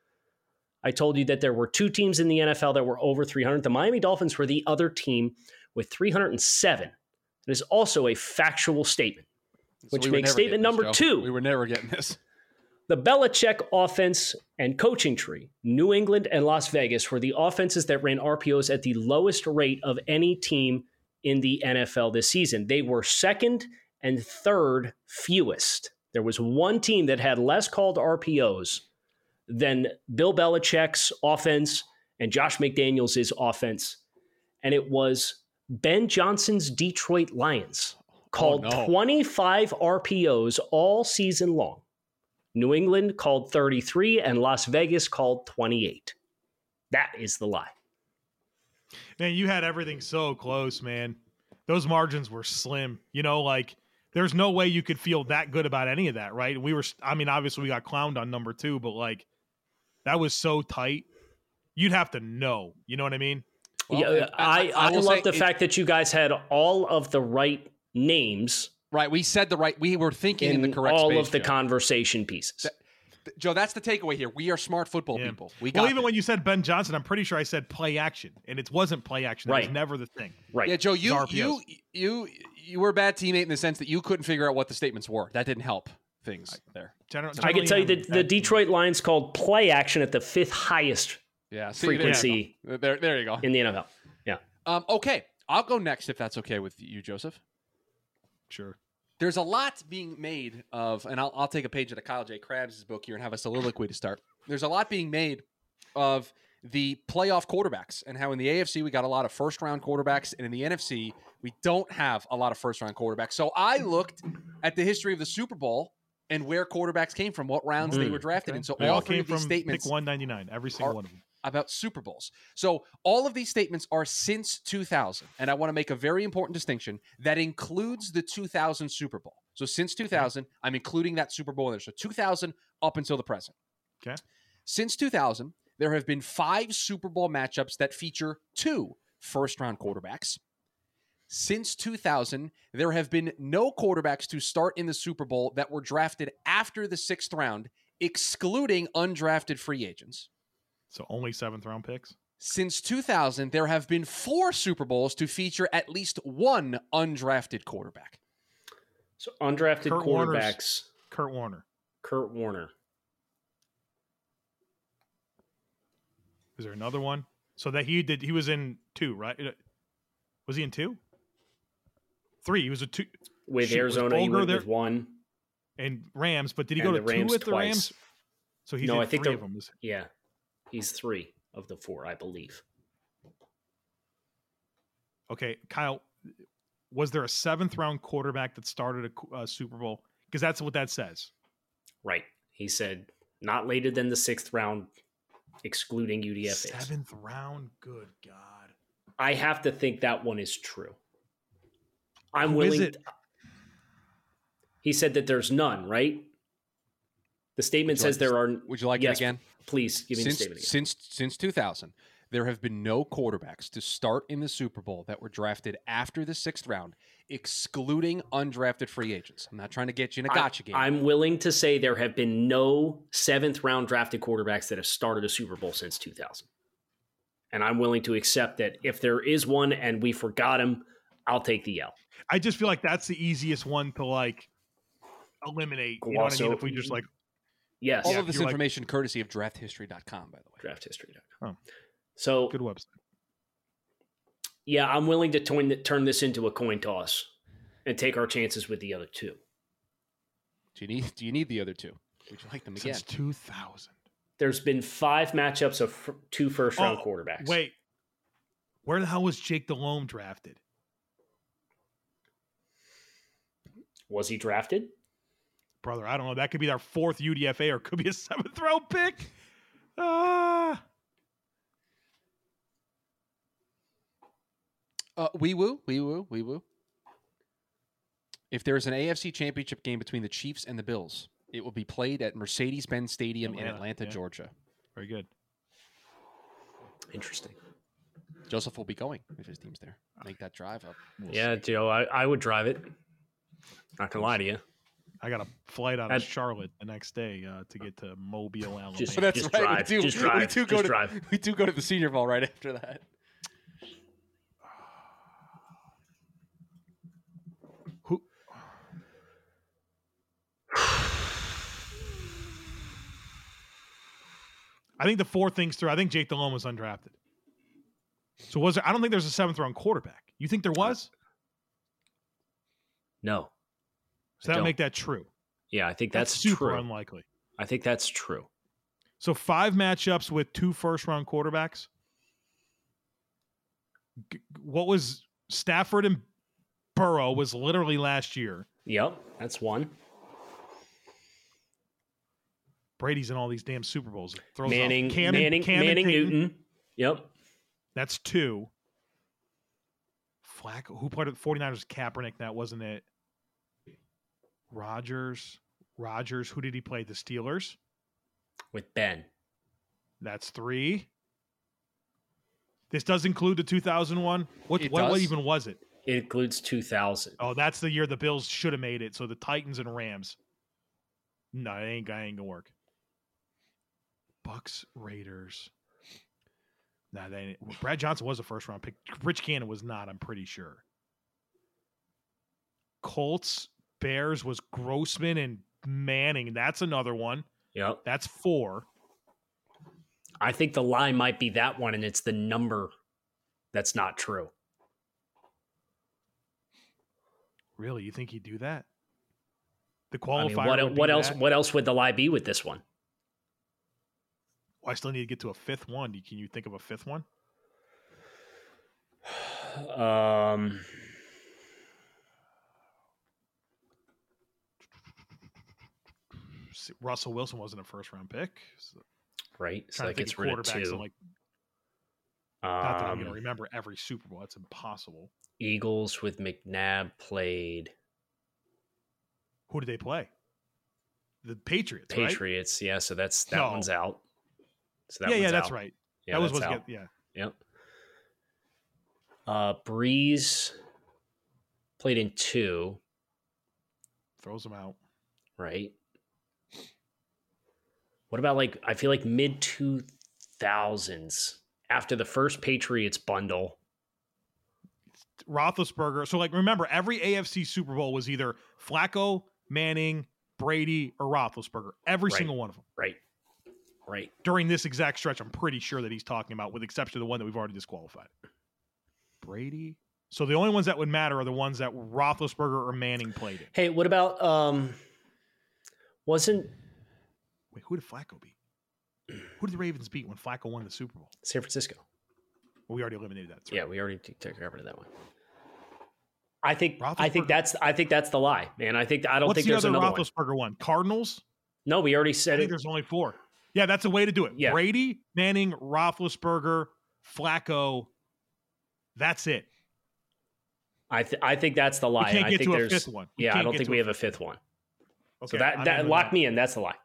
I told you that there were two teams in the N F L that were over three hundred. The Miami Dolphins were the other team with three hundred seven. It is also a factual statement, which so we makes statement number this, two. We were never getting this. The Belichick offense and coaching tree, New England and Las Vegas, were the offenses that ran R P Os at the lowest rate of any team in the N F L this season. They were second and third fewest. There was one team that had less called R P Os than Bill Belichick's offense and Josh McDaniels' offense, and it was Ben Johnson's Detroit Lions, called oh, no. twenty-five R P Os all season long. New England called thirty-three, and Las Vegas called twenty-eight. That is the lie. Man, you had everything so close, man. Those margins were slim. You know, like, there's no way you could feel that good about any of that, right? We were, I mean, obviously we got clowned on number two, but, like, that was so tight. You'd have to know. You know what I mean? Well, yeah, I, I, I, I love the it, fact that you guys had all of the right names. Right, we said the right. We were thinking in, in the correct all space, of the Joe. conversation pieces. That, th- Joe, that's the takeaway here. We are smart football yeah. people. We got well, even this. when you said Ben Johnson, I'm pretty sure I said play action, and it wasn't play action. That right. was never the thing. Right. Yeah, Joe, you you you you were a bad teammate in the sense that you couldn't figure out what the statements were. That didn't help things there. General, I can tell you that the Detroit Lions called play action at the fifth highest yeah, see, frequency. There, there, there you go. In the N F L. Yeah. Um, okay, I'll go next if that's okay with you, Joseph. Sure. There's a lot being made of, and I'll, I'll take a page out of Kyle J. Krabs' book here and have a soliloquy to start. There's a lot being made of the playoff quarterbacks and how in the A F C we got a lot of first-round quarterbacks, and in the N F C we don't have a lot of first-round quarterbacks. So I looked at the history of the Super Bowl and where quarterbacks came from, what rounds mm. they were drafted okay. in. So they all, all three came of these from statements pick one ninety-nine, every single are, one of them. About Super Bowls. So all of these statements are since two thousand, and I want to make a very important distinction that includes the two thousand Super Bowl. So since two thousand, I'm including that Super Bowl in there. So two thousand up until the present. Okay. Since two thousand, there have been five Super Bowl matchups that feature two first-round quarterbacks. Since two thousand, there have been no quarterbacks to start in the Super Bowl that were drafted after the sixth round, excluding undrafted free agents. So only seventh round picks? Since two thousand, there have been four Super Bowls to feature at least one undrafted quarterback. So undrafted Kurt quarterbacks. Warner's, Kurt Warner. Kurt Warner. Is there another one? So that he did, he was in two, right? Was he in two? Three. He was a two. With Shoot, Arizona, he went there? with one. And Rams, but did he and go to the Rams two with twice. the Rams? So he's no, in I think three the, of them. Yeah. He's three of the four, I believe. Okay, Kyle, was there a seventh round quarterback that started a uh, Super Bowl? Because that's what that says. Right. He said not later than the sixth round, excluding U D F As. Seventh round? Good God. I have to think that one is true. I'm Who willing. is it? To, he said that there's none, right? The statement says like there are. Would you like yes, it again? Please give me since, the statement again. Since since two thousand, there have been no quarterbacks to start in the Super Bowl that were drafted after the sixth round, excluding undrafted free agents. I'm not trying to get you in a gotcha I, game. I'm willing to say there have been no seventh round drafted quarterbacks that have started a Super Bowl since two thousand. And I'm willing to accept that if there is one and we forgot him, I'll take the L. I just feel like that's the easiest one to like eliminate. You know what I mean? If we just like, yes, all yeah, of this you're information courtesy of draft history dot com, by the way. draft history dot com. Oh. So good website. Yeah, I'm willing to turn, turn this into a coin toss and take our chances with the other two. Do you need Do you need the other two? Would you like them again? Since two thousand. There's been five matchups of f- two first round Oh, quarterbacks. Wait, where the hell was Jake Delhomme drafted? Was he drafted? Brother, I don't know. That could be our fourth U D F A or it could be a seventh round pick. Ah. Uh, wee woo, wee woo, wee woo. If there's an A F C championship game between the Chiefs and the Bills, it will be played at Mercedes-Benz Stadium Atlanta, in Atlanta, yeah. Georgia. Very good. Interesting. Joseph will be going if his team's there. Make that drive up. We'll Yeah, see. Joe, I, I would drive it. Not gonna lie to you. I got a flight out of I'd- Charlotte the next day uh, to get to Mobile, Alabama. Just- So that's Just right. drive, we do, just we drive, do go just to drive. we do go to the Senior Bowl right after that. Who? I think the four things through. I think Jake Delhomme was undrafted. So was there? I don't think there's a seventh round quarterback. You think there was? No. So that don't. would make that true. Yeah, I think That's, that's, super true. unlikely. I think that's true. So five matchups with two first round quarterbacks. G- What was Stafford and Burrow was literally last year. Yep, that's one. Brady's in all these damn Super Bowls. It throws Manning, off. Cam and- Manning, Cam and Manning, Peyton. Newton. Yep. That's two. Flacco, who played at the 49ers? Kaepernick, that wasn't it. Rodgers. Rodgers, who did he play? The Steelers. With Ben. That's three. This does include the two thousand one. What, It what, what does? even was it? It includes two thousand. Oh, that's the year the Bills should have made it. So the Titans and Rams. No, it ain't, it ain't gonna work. Bucks, Raiders. Nah, they ain't. Brad Johnson was a first round pick. Rich Gannon was not, I'm pretty sure. Colts, Bears was Grossman and Manning. That's another one. Yep. That's four. I think the lie might be that one, and it's the number that's not true. Really? You think he'd do that? The I qualifier. mean, what, would what be else? that? What else would the lie be with this one? Well, I still need to get to a fifth one. Can you think of a fifth one? Um, Russell Wilson wasn't a first round pick. So right. So trying that to think gets of rid of quarterbacks two. that, like, not that I'm going to Um, remember every Super Bowl. That's impossible. Eagles with McNabb played Who did they play? The Patriots. Right? Patriots. Yeah. So that's that No. one's out. So that Yeah, yeah, one's that's out. right. Yeah, that was that's what's out. get, yeah. Yep. Uh, Breeze played in two, Throws them out. right? What about like, I feel like mid two thousands after the first Patriots bundle. Roethlisberger. So, like, remember, every A F C Super Bowl was either Flacco, Manning, Brady, or Roethlisberger. Every Right. single one of them. Right. Right. During this exact stretch, I'm pretty sure that he's talking about, with the exception of the one that we've already disqualified. Brady. So the only ones that would matter are the ones that Roethlisberger or Manning played in. Hey, what about, um, wasn't Wait, who did Flacco beat? Who did the Ravens beat when Flacco won the Super Bowl? San Francisco? Well, we already eliminated that. That's right. Yeah, we already t- took care of that one. I think I Roethlisberger- think that's I think that's the lie, man. I think I don't What's think the there's other another one. Roethlisberger one? Cardinals? No, we already I said think it. there's only four. Yeah, that's a way to do it. Yeah. Brady, Manning, Roethlisberger, Flacco. That's it. I th- I think that's the lie. We can't and I get think to a there's, fifth one. We yeah, I can't don't get think to we a have a fifth one. Okay, So that, I'm that in lock that. me in. That's the lie.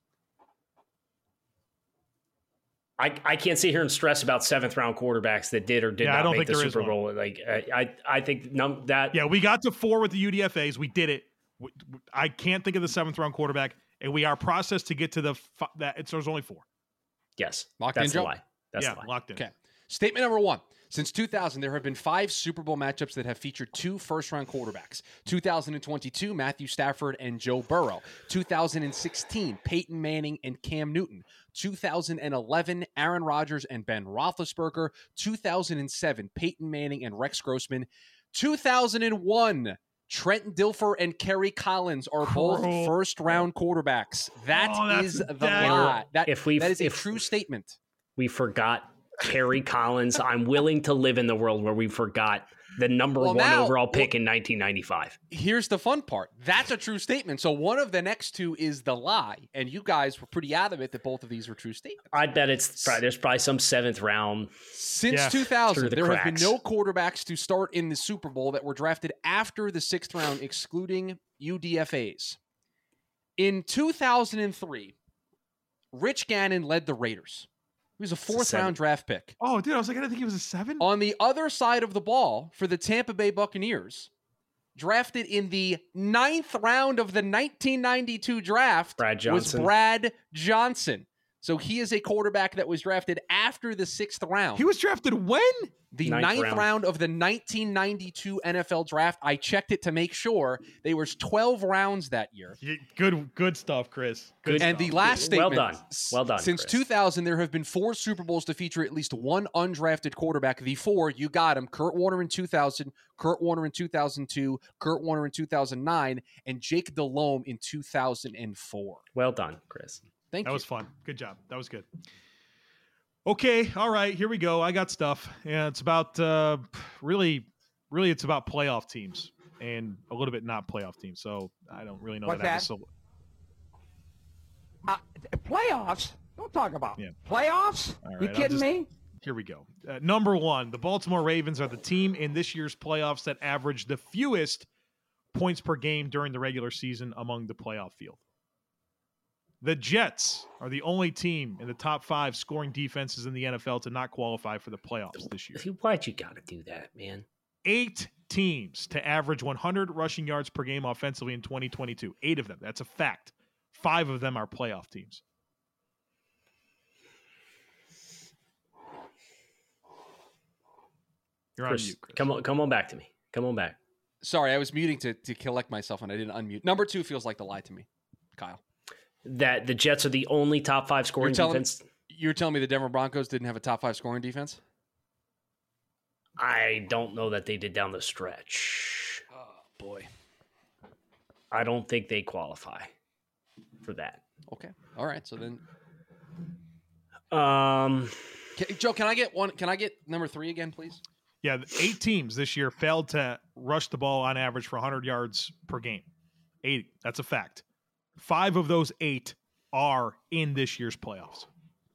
I, I can't sit here and stress about seventh round quarterbacks that did or did Yeah, I not don't make think the there is Super one. Bowl. Like I I, I think num, that Yeah, we got to four with the U D F As. We did it. We- I can't think of the seventh round quarterback, and we are processed to get to the fi- that. It's there's only four. yes, Locked that's in, the Joe? lie. That's yeah, the lie. locked in. Okay. Statement number one. Since two thousand, there have been five Super Bowl matchups that have featured two first-round quarterbacks. two thousand twenty-two, Matthew Stafford and Joe Burrow. two thousand sixteen, Peyton Manning and Cam Newton. two thousand eleven, Aaron Rodgers and Ben Roethlisberger. two thousand seven, Peyton Manning and Rex Grossman. two thousand one, Trent Dilfer and Kerry Collins are both Bro. first-round quarterbacks. That Oh, that's- is the that- lie. That, If we- that is a if- true statement. We forgot Kerry Collins. I'm willing to live in the world where we forgot the number Well, one now- overall pick in nineteen ninety-five. Here's the fun part. That's a true statement. So one of the next two is the lie. And you guys were pretty adamant that both of these were true statements. I bet it's probably, there's probably some seventh round. Since Yeah, two thousand, through the there have cracks. been no quarterbacks to start in the Super Bowl that were drafted after the sixth round, excluding U D F As. In two thousand three, Rich Gannon led the Raiders. He was a fourth Seven. round draft pick. Oh, dude, I was like, I didn't think he was a seven. On the other side of the ball for the Tampa Bay Buccaneers, drafted in the ninth round of the nineteen ninety-two draft, Brad was Johnson. Brad Johnson. So he is a quarterback that was drafted after the sixth round. He was drafted when? the Ninth ninth round. round. of the nineteen ninety-two N F L draft. I checked it to make sure. There was twelve rounds that year. Yeah, good, good stuff, Chris. Good And the stuff. last Well statement. done. Well done, Since Chris. two thousand, there have been four Super Bowls to feature at least one undrafted quarterback. The four, you got him: Kurt Warner in two thousand, Kurt Warner in two thousand two, Kurt Warner in two thousand nine, and Jake Delhomme in two thousand four. Well done, Chris. Thank That you. was fun. Good job. That was good. Okay, all right, here we go. I got stuff. Yeah, it's about uh, really, really, it's about playoff teams and a little bit not playoff teams. So I don't really know What's that. I have that? a sol- Uh, playoffs? Don't talk about Yeah. playoffs. All You right, I'll kidding just- me? Here we go. Uh, number one, the Baltimore Ravens are the team in this year's playoffs that averaged the fewest points per game during the regular season among the playoff field. The Jets are the only team in the top five scoring defenses in the N F L to not qualify for the playoffs this year. Why'd you got to do that, man? Eight teams to average one hundred rushing yards per game offensively in twenty twenty-two. Eight of them. That's a fact. Five of them are playoff teams. You're on Chris, mute, Chris. come on, come on back to me. Come on back. Sorry, I was muting to, to collect myself and I didn't unmute. Number two feels like the lie to me, Kyle. That the Jets are the only top five scoring You're telling, defense. you're telling me the Denver Broncos didn't have a top five scoring defense? I don't know that they did down the stretch. Oh, boy. I don't think they qualify for that. Okay. All right. So then, Um, Can- Joe, can I get one? Can I get number three again, please? Yeah, the eight teams this year failed to rush the ball on average for one hundred yards per game. Eight. That's a fact. Five of those eight are in this year's playoffs.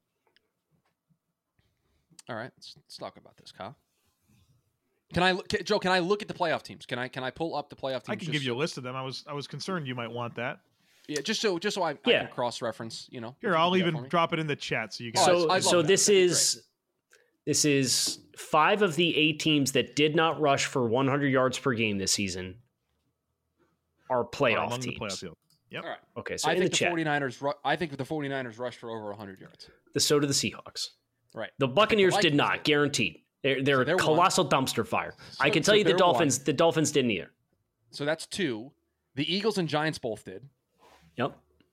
All right. Let's, let's talk about this, Kyle. Can I, look, can- Joe? Can I look at the playoff teams? Can I? Can I pull up the playoff teams? I can just give you a so- list of them. I was I was concerned you might want that. Yeah, just so just so I, I Yeah. can cross reference. You know. Here, if you I'll can do that even for me. drop it in the chat so you guys. Oh, so I love so that. this That'd be is this is five of the eight teams that did not rush for one hundred yards per game this season are are playoff among teams. the playoff field. Yep. All right. Okay, so I in the think the, chat, 49ers. Ru- I think the 49ers rushed for over one hundred yards. the so do the Seahawks. Right. The Buccaneers did Vikings not, did. guaranteed. They're they're So a they're one. colossal dumpster fire. I So- can tell so you the they're Dolphins. one. The Dolphins didn't either. So that's two. The Eagles and Giants both did. Yep.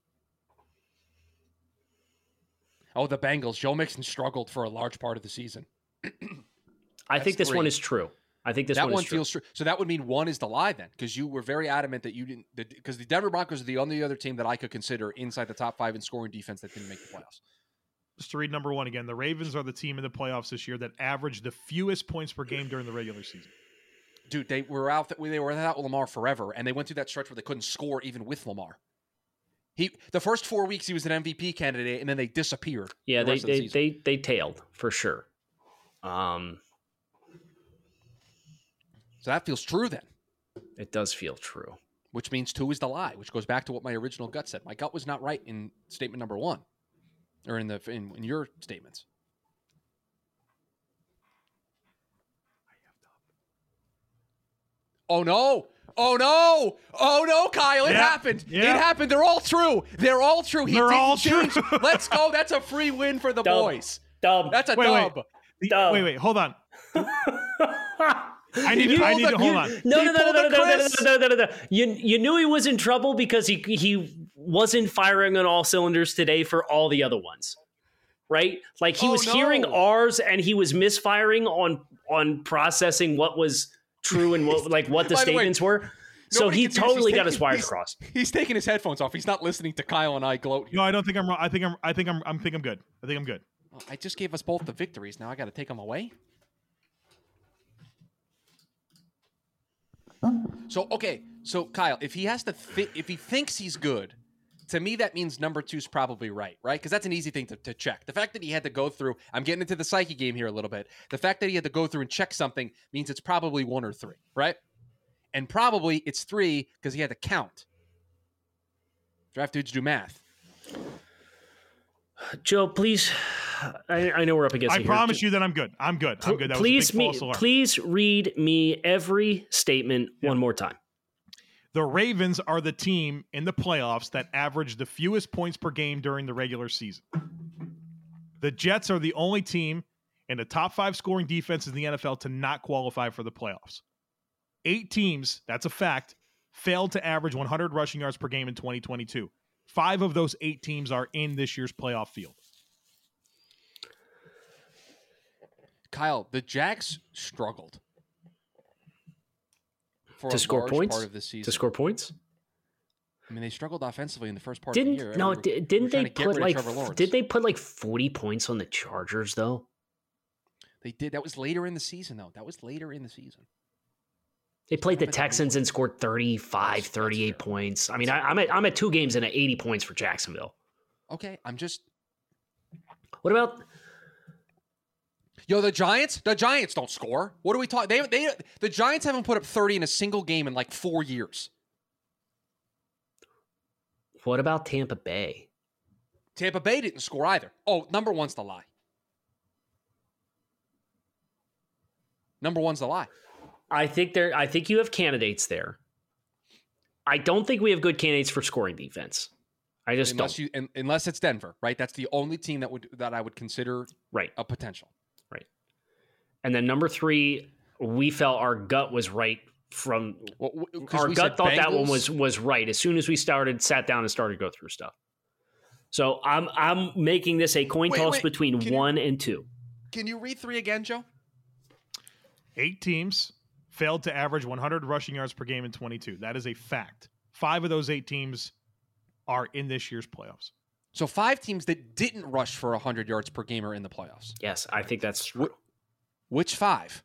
Oh, the Bengals. Joe Mixon struggled for a large part of the season. I think this three. one is true. I think this that one, one is true. feels true. So that would mean one is the lie then, because you were very adamant that you didn't. Because the Denver Broncos are the only other team that I could consider inside the top five in scoring defense that didn't make the playoffs. Just to read number one again, the Ravens are the team in the playoffs this year that averaged the fewest points per game during the regular season. Dude, they were out. They were without Lamar forever, and they went through that stretch where they couldn't score even with Lamar. He the first four weeks he was an M V P candidate, and then they disappeared. Yeah, the they the they, season. they they tailed for sure. Um, so that feels true then. It does feel true. Which means two is the lie, which goes back to what my original gut said. My gut was not right in statement number one, or in the in, in your statements. Oh no! Oh no! Oh no, Kyle! It Yeah. happened! Yeah. It happened! They're all true! They're all true! He They're didn't all change. true. Let's go! That's a free win for the Dub. boys. Dub. That's a Wait, wait. dub. The- Dub. wait, wait, hold on. I need You to, I pulled need the- to hold you- on. No, He no, no, no, pulled no, a no, no, no, Chris. no, no, no, no. You you knew he was in trouble because he he wasn't firing on all cylinders today for all the other ones, right? Like he Oh, was no. hearing R's and he was misfiring on on processing what was true and what like what the By the way, statements were. So Nobody he can see this. totally He's got his taking- wires he's- crossed. He's taking his headphones off. He's not listening to Kyle and I gloat. No, I don't think I'm wrong. I think I'm. I think I'm. I'm think I'm good. I think I'm good. Well, I just gave us both the victories. Now I got to take them away. So okay, so Kyle, if he has to, thi- if he thinks he's good, to me that means number two's probably right, right? Because that's an easy thing to, to check. The fact that he had to go through, I'm getting into the psyche game here a little bit. The fact that he had to go through and check something means it's probably one or three, right? And probably it's three because he had to count. Draft dudes do math. Joe, please. I, I know we're up against I it here. promise you that I'm good. I'm good. I'm good. That please, was a big me, false alarm. please read me every statement one more time. The Ravens are the team in the playoffs that average the fewest points per game during the regular season. The Jets are the only team in the top five scoring defenses in the N F L to not qualify for the playoffs. Eight teams, that's a fact, failed to average one hundred rushing yards per game in twenty twenty-two. Five of those eight teams are in this year's playoff field. Kyle, the Jags struggled for To a score large points? part of the season. To score points? I mean, they struggled offensively in the first part Didn't of the year. no? We were- di- we were didn't trying they to get put rid of like? Trevor Lawrence. Did they put like forty points on the Chargers though? They did. That was later in the season, though. That was later in the season. They played the But- Texans and scored thirty-five, That's- that's thirty-eight fair. points. I mean, I, I'm at I'm at two games and at eighty points for Jacksonville. Okay, I'm just. What about Yo, the Giants. The Giants don't score. What are we talking? They they the Giants haven't put up thirty in a single game in like four years. what about Tampa Bay? Tampa Bay didn't score either. Oh, number one's the lie. Number one's the lie. I think there. I think you have candidates there. I don't think we have good candidates for scoring defense. I just Unless don't. you, un- unless it's Denver, right? That's the only team that would that I would consider Right, a potential. right. And then number three, we felt our gut was right from Well, w- 'cause our we gut said thought that one Bengals- was was right as soon as we started sat down and started to go through stuff. So I'm I'm making this a coin Wait, toss wait, between can you- one and two. Can you read three again, Joe? Eight teams failed to average one hundred rushing yards per game in twenty-two. That is a fact. Five of those eight teams are in this year's playoffs. So five teams that didn't rush for one hundred yards per game are in the playoffs. Yes, I think that's true. Which five?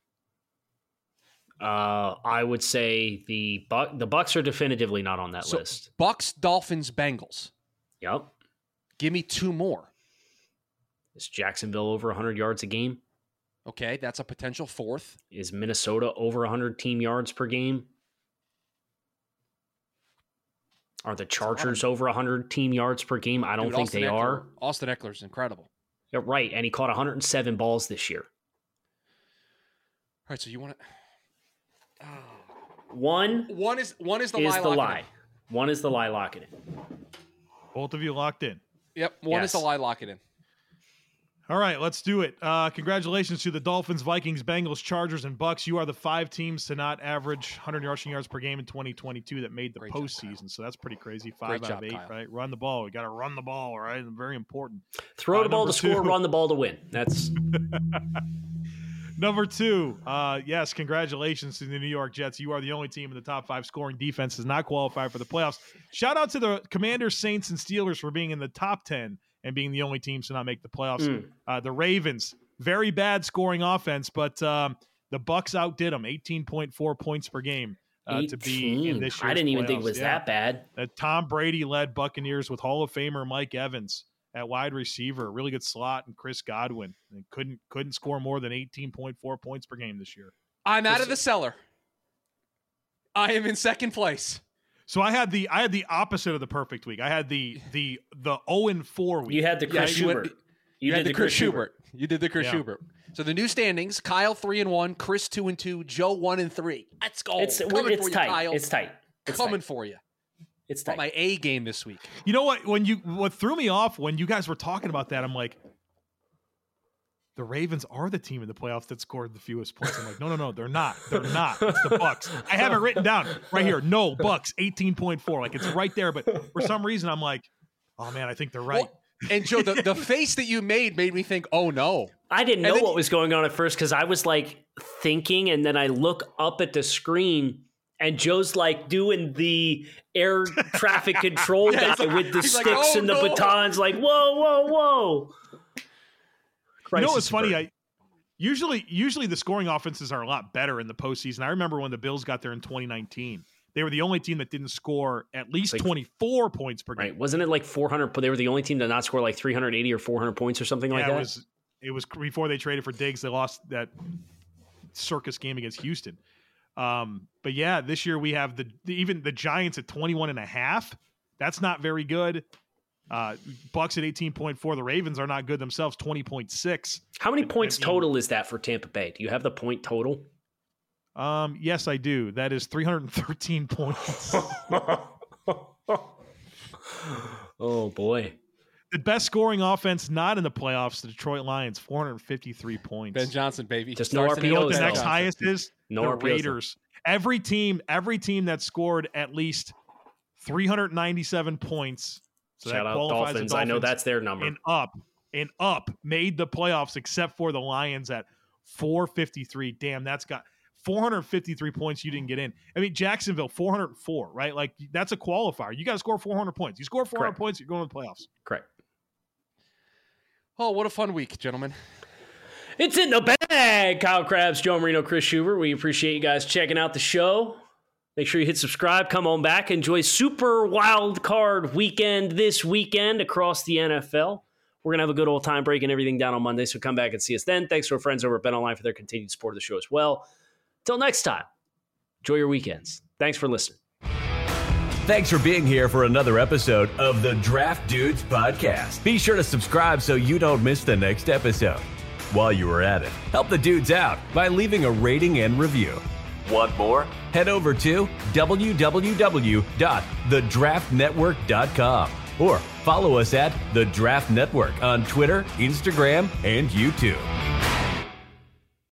Uh, I would say the Buck the Bucks are definitively not on that So, list. Bucks, Dolphins, Bengals. Yep. Give me two more. Is Jacksonville over one hundred yards a game? Okay, that's a potential fourth. Is Minnesota over one hundred team yards per game? Are the Chargers over one hundred team yards per game? I don't Dude, think Austin they Eckler- are. Austin Eckler's incredible. Yeah, right, and he caught one hundred seven balls this year. All right, so you want to One one is one is the is lie. the lock it lie. in. One is the lie. Lock it in. Both of you locked in. Yep, one is the Yes. lie. Lock it in. All right, let's do it. Uh, congratulations to the Dolphins, Vikings, Bengals, Chargers, and Bucks. You are the five teams to not average one hundred rushing yards per game in twenty twenty-two that made the Great job, postseason. Kyle. So that's pretty crazy. Five Great out job, of eight, Kyle. right? Run the ball. We got to run the ball, all right? Very important. Throw Uh, the ball to number score, two. run the ball to win. That's Number two, uh, yes, congratulations to the New York Jets. You are the only team in the top five scoring defenses not qualified for the playoffs. Shout out to the Commanders, Saints, and Steelers for being in the top ten and being the only teams to not make the playoffs. Mm. Uh, the Ravens, very bad scoring offense, but um, the Bucks outdid them, eighteen point four points per game. uh, to be in this year's I didn't even playoffs. think it was yeah. that bad. Uh, Tom Brady led Buccaneers with Hall of Famer Mike Evans at wide receiver, really good slot, and Chris Godwin. And couldn't couldn't score more than eighteen point four points per game this year. I'm out of the cellar. I am in second place. So I had the I had the opposite of the perfect week. I had the the the zero and four week. You had the Chris Yeah, you Schubert. went- You, You did had the the Chris Schubert. You did the Chris Yeah. Schubert. So the new standings: Kyle three and one, Chris two and two, Joe one and three. Let's go. It's Coming it's for you, tight. Kyle. It's tight. It's Coming tight. for you. It's Got tight. my A game this week. You know what? When you what threw me off when you guys were talking about that, I'm like, the Ravens are the team in the playoffs that scored the fewest points. I'm like, no, no, no, they're not. They're not. It's the Bucks. I have it written down right here. No, Bucks, eighteen point four. Like it's right there, but for some reason I'm like, oh man, I think they're right. Well, and Joe, the, the face that you made made me think, oh no. I didn't And know then- what was going on at first because I was like thinking, and then I look up at the screen, and Joe's like doing the air traffic control Yeah, guy he's like- with the he's like, sticks "Oh, and the no." batons, like whoa, whoa, whoa. You Christ know is what's funny? superb. I usually usually the scoring offenses are a lot better in the postseason. I remember when the Bills got there in twenty nineteen. They were the only team that didn't score at least Like- twenty-four points per game. Right? Wasn't it like four hundred? But they were the only team to not score like three hundred eighty or four hundred points or something like yeah, that. it was it was before they traded for Diggs. They lost that circus game against Houston. Um, but yeah, this year we have the, the even the Giants at twenty-one and a half. That's not very good. Uh, Bucks at eighteen point four. The Ravens are not good themselves, twenty point six. How many points I mean- total is that for Tampa Bay? Do you have the point total? Um, yes, I do. That is three hundred thirteen points. Oh boy. The best scoring offense not in the playoffs, the Detroit Lions, four hundred fifty-three points. Ben Johnson, baby. Just no Starts R P Os, the You know what the though. next Johnson. highest is? No the R P Os, though. Raiders. Every team, every team that scored at least three hundred ninety-seven points. So Shout that out qualifies the Dolphins. I know Dolphins, that's their number. and up and up made the playoffs, except for the Lions at four fifty-three. Damn, that's got four hundred fifty-three points you didn't get in. I mean, Jacksonville, four hundred four, right? Like, that's a qualifier. You got to score four hundred points. You score four hundred Correct. points, you're going to the playoffs. Correct. Oh, what a fun week, gentlemen. It's in the bag. Kyle Krabs, Joe Marino, Chris Schubert. We appreciate you guys checking out the show. Make sure you hit subscribe. Come on back. Enjoy Super Wild Card Weekend this weekend across the N F L. We're going to have a good old time breaking everything down on Monday, so come back and see us then. Thanks to our friends over at BetOnline for their continued support of the show as well. Until next time, enjoy your weekends. Thanks for listening. Thanks for being here for another episode of the Draft Dudes Podcast. Be sure to subscribe so you don't miss the next episode. While you are at it, help the dudes out by leaving a rating and review. Want more? Head over to w w w dot the draft network dot com or follow us at The Draft Network on Twitter, Instagram, and YouTube.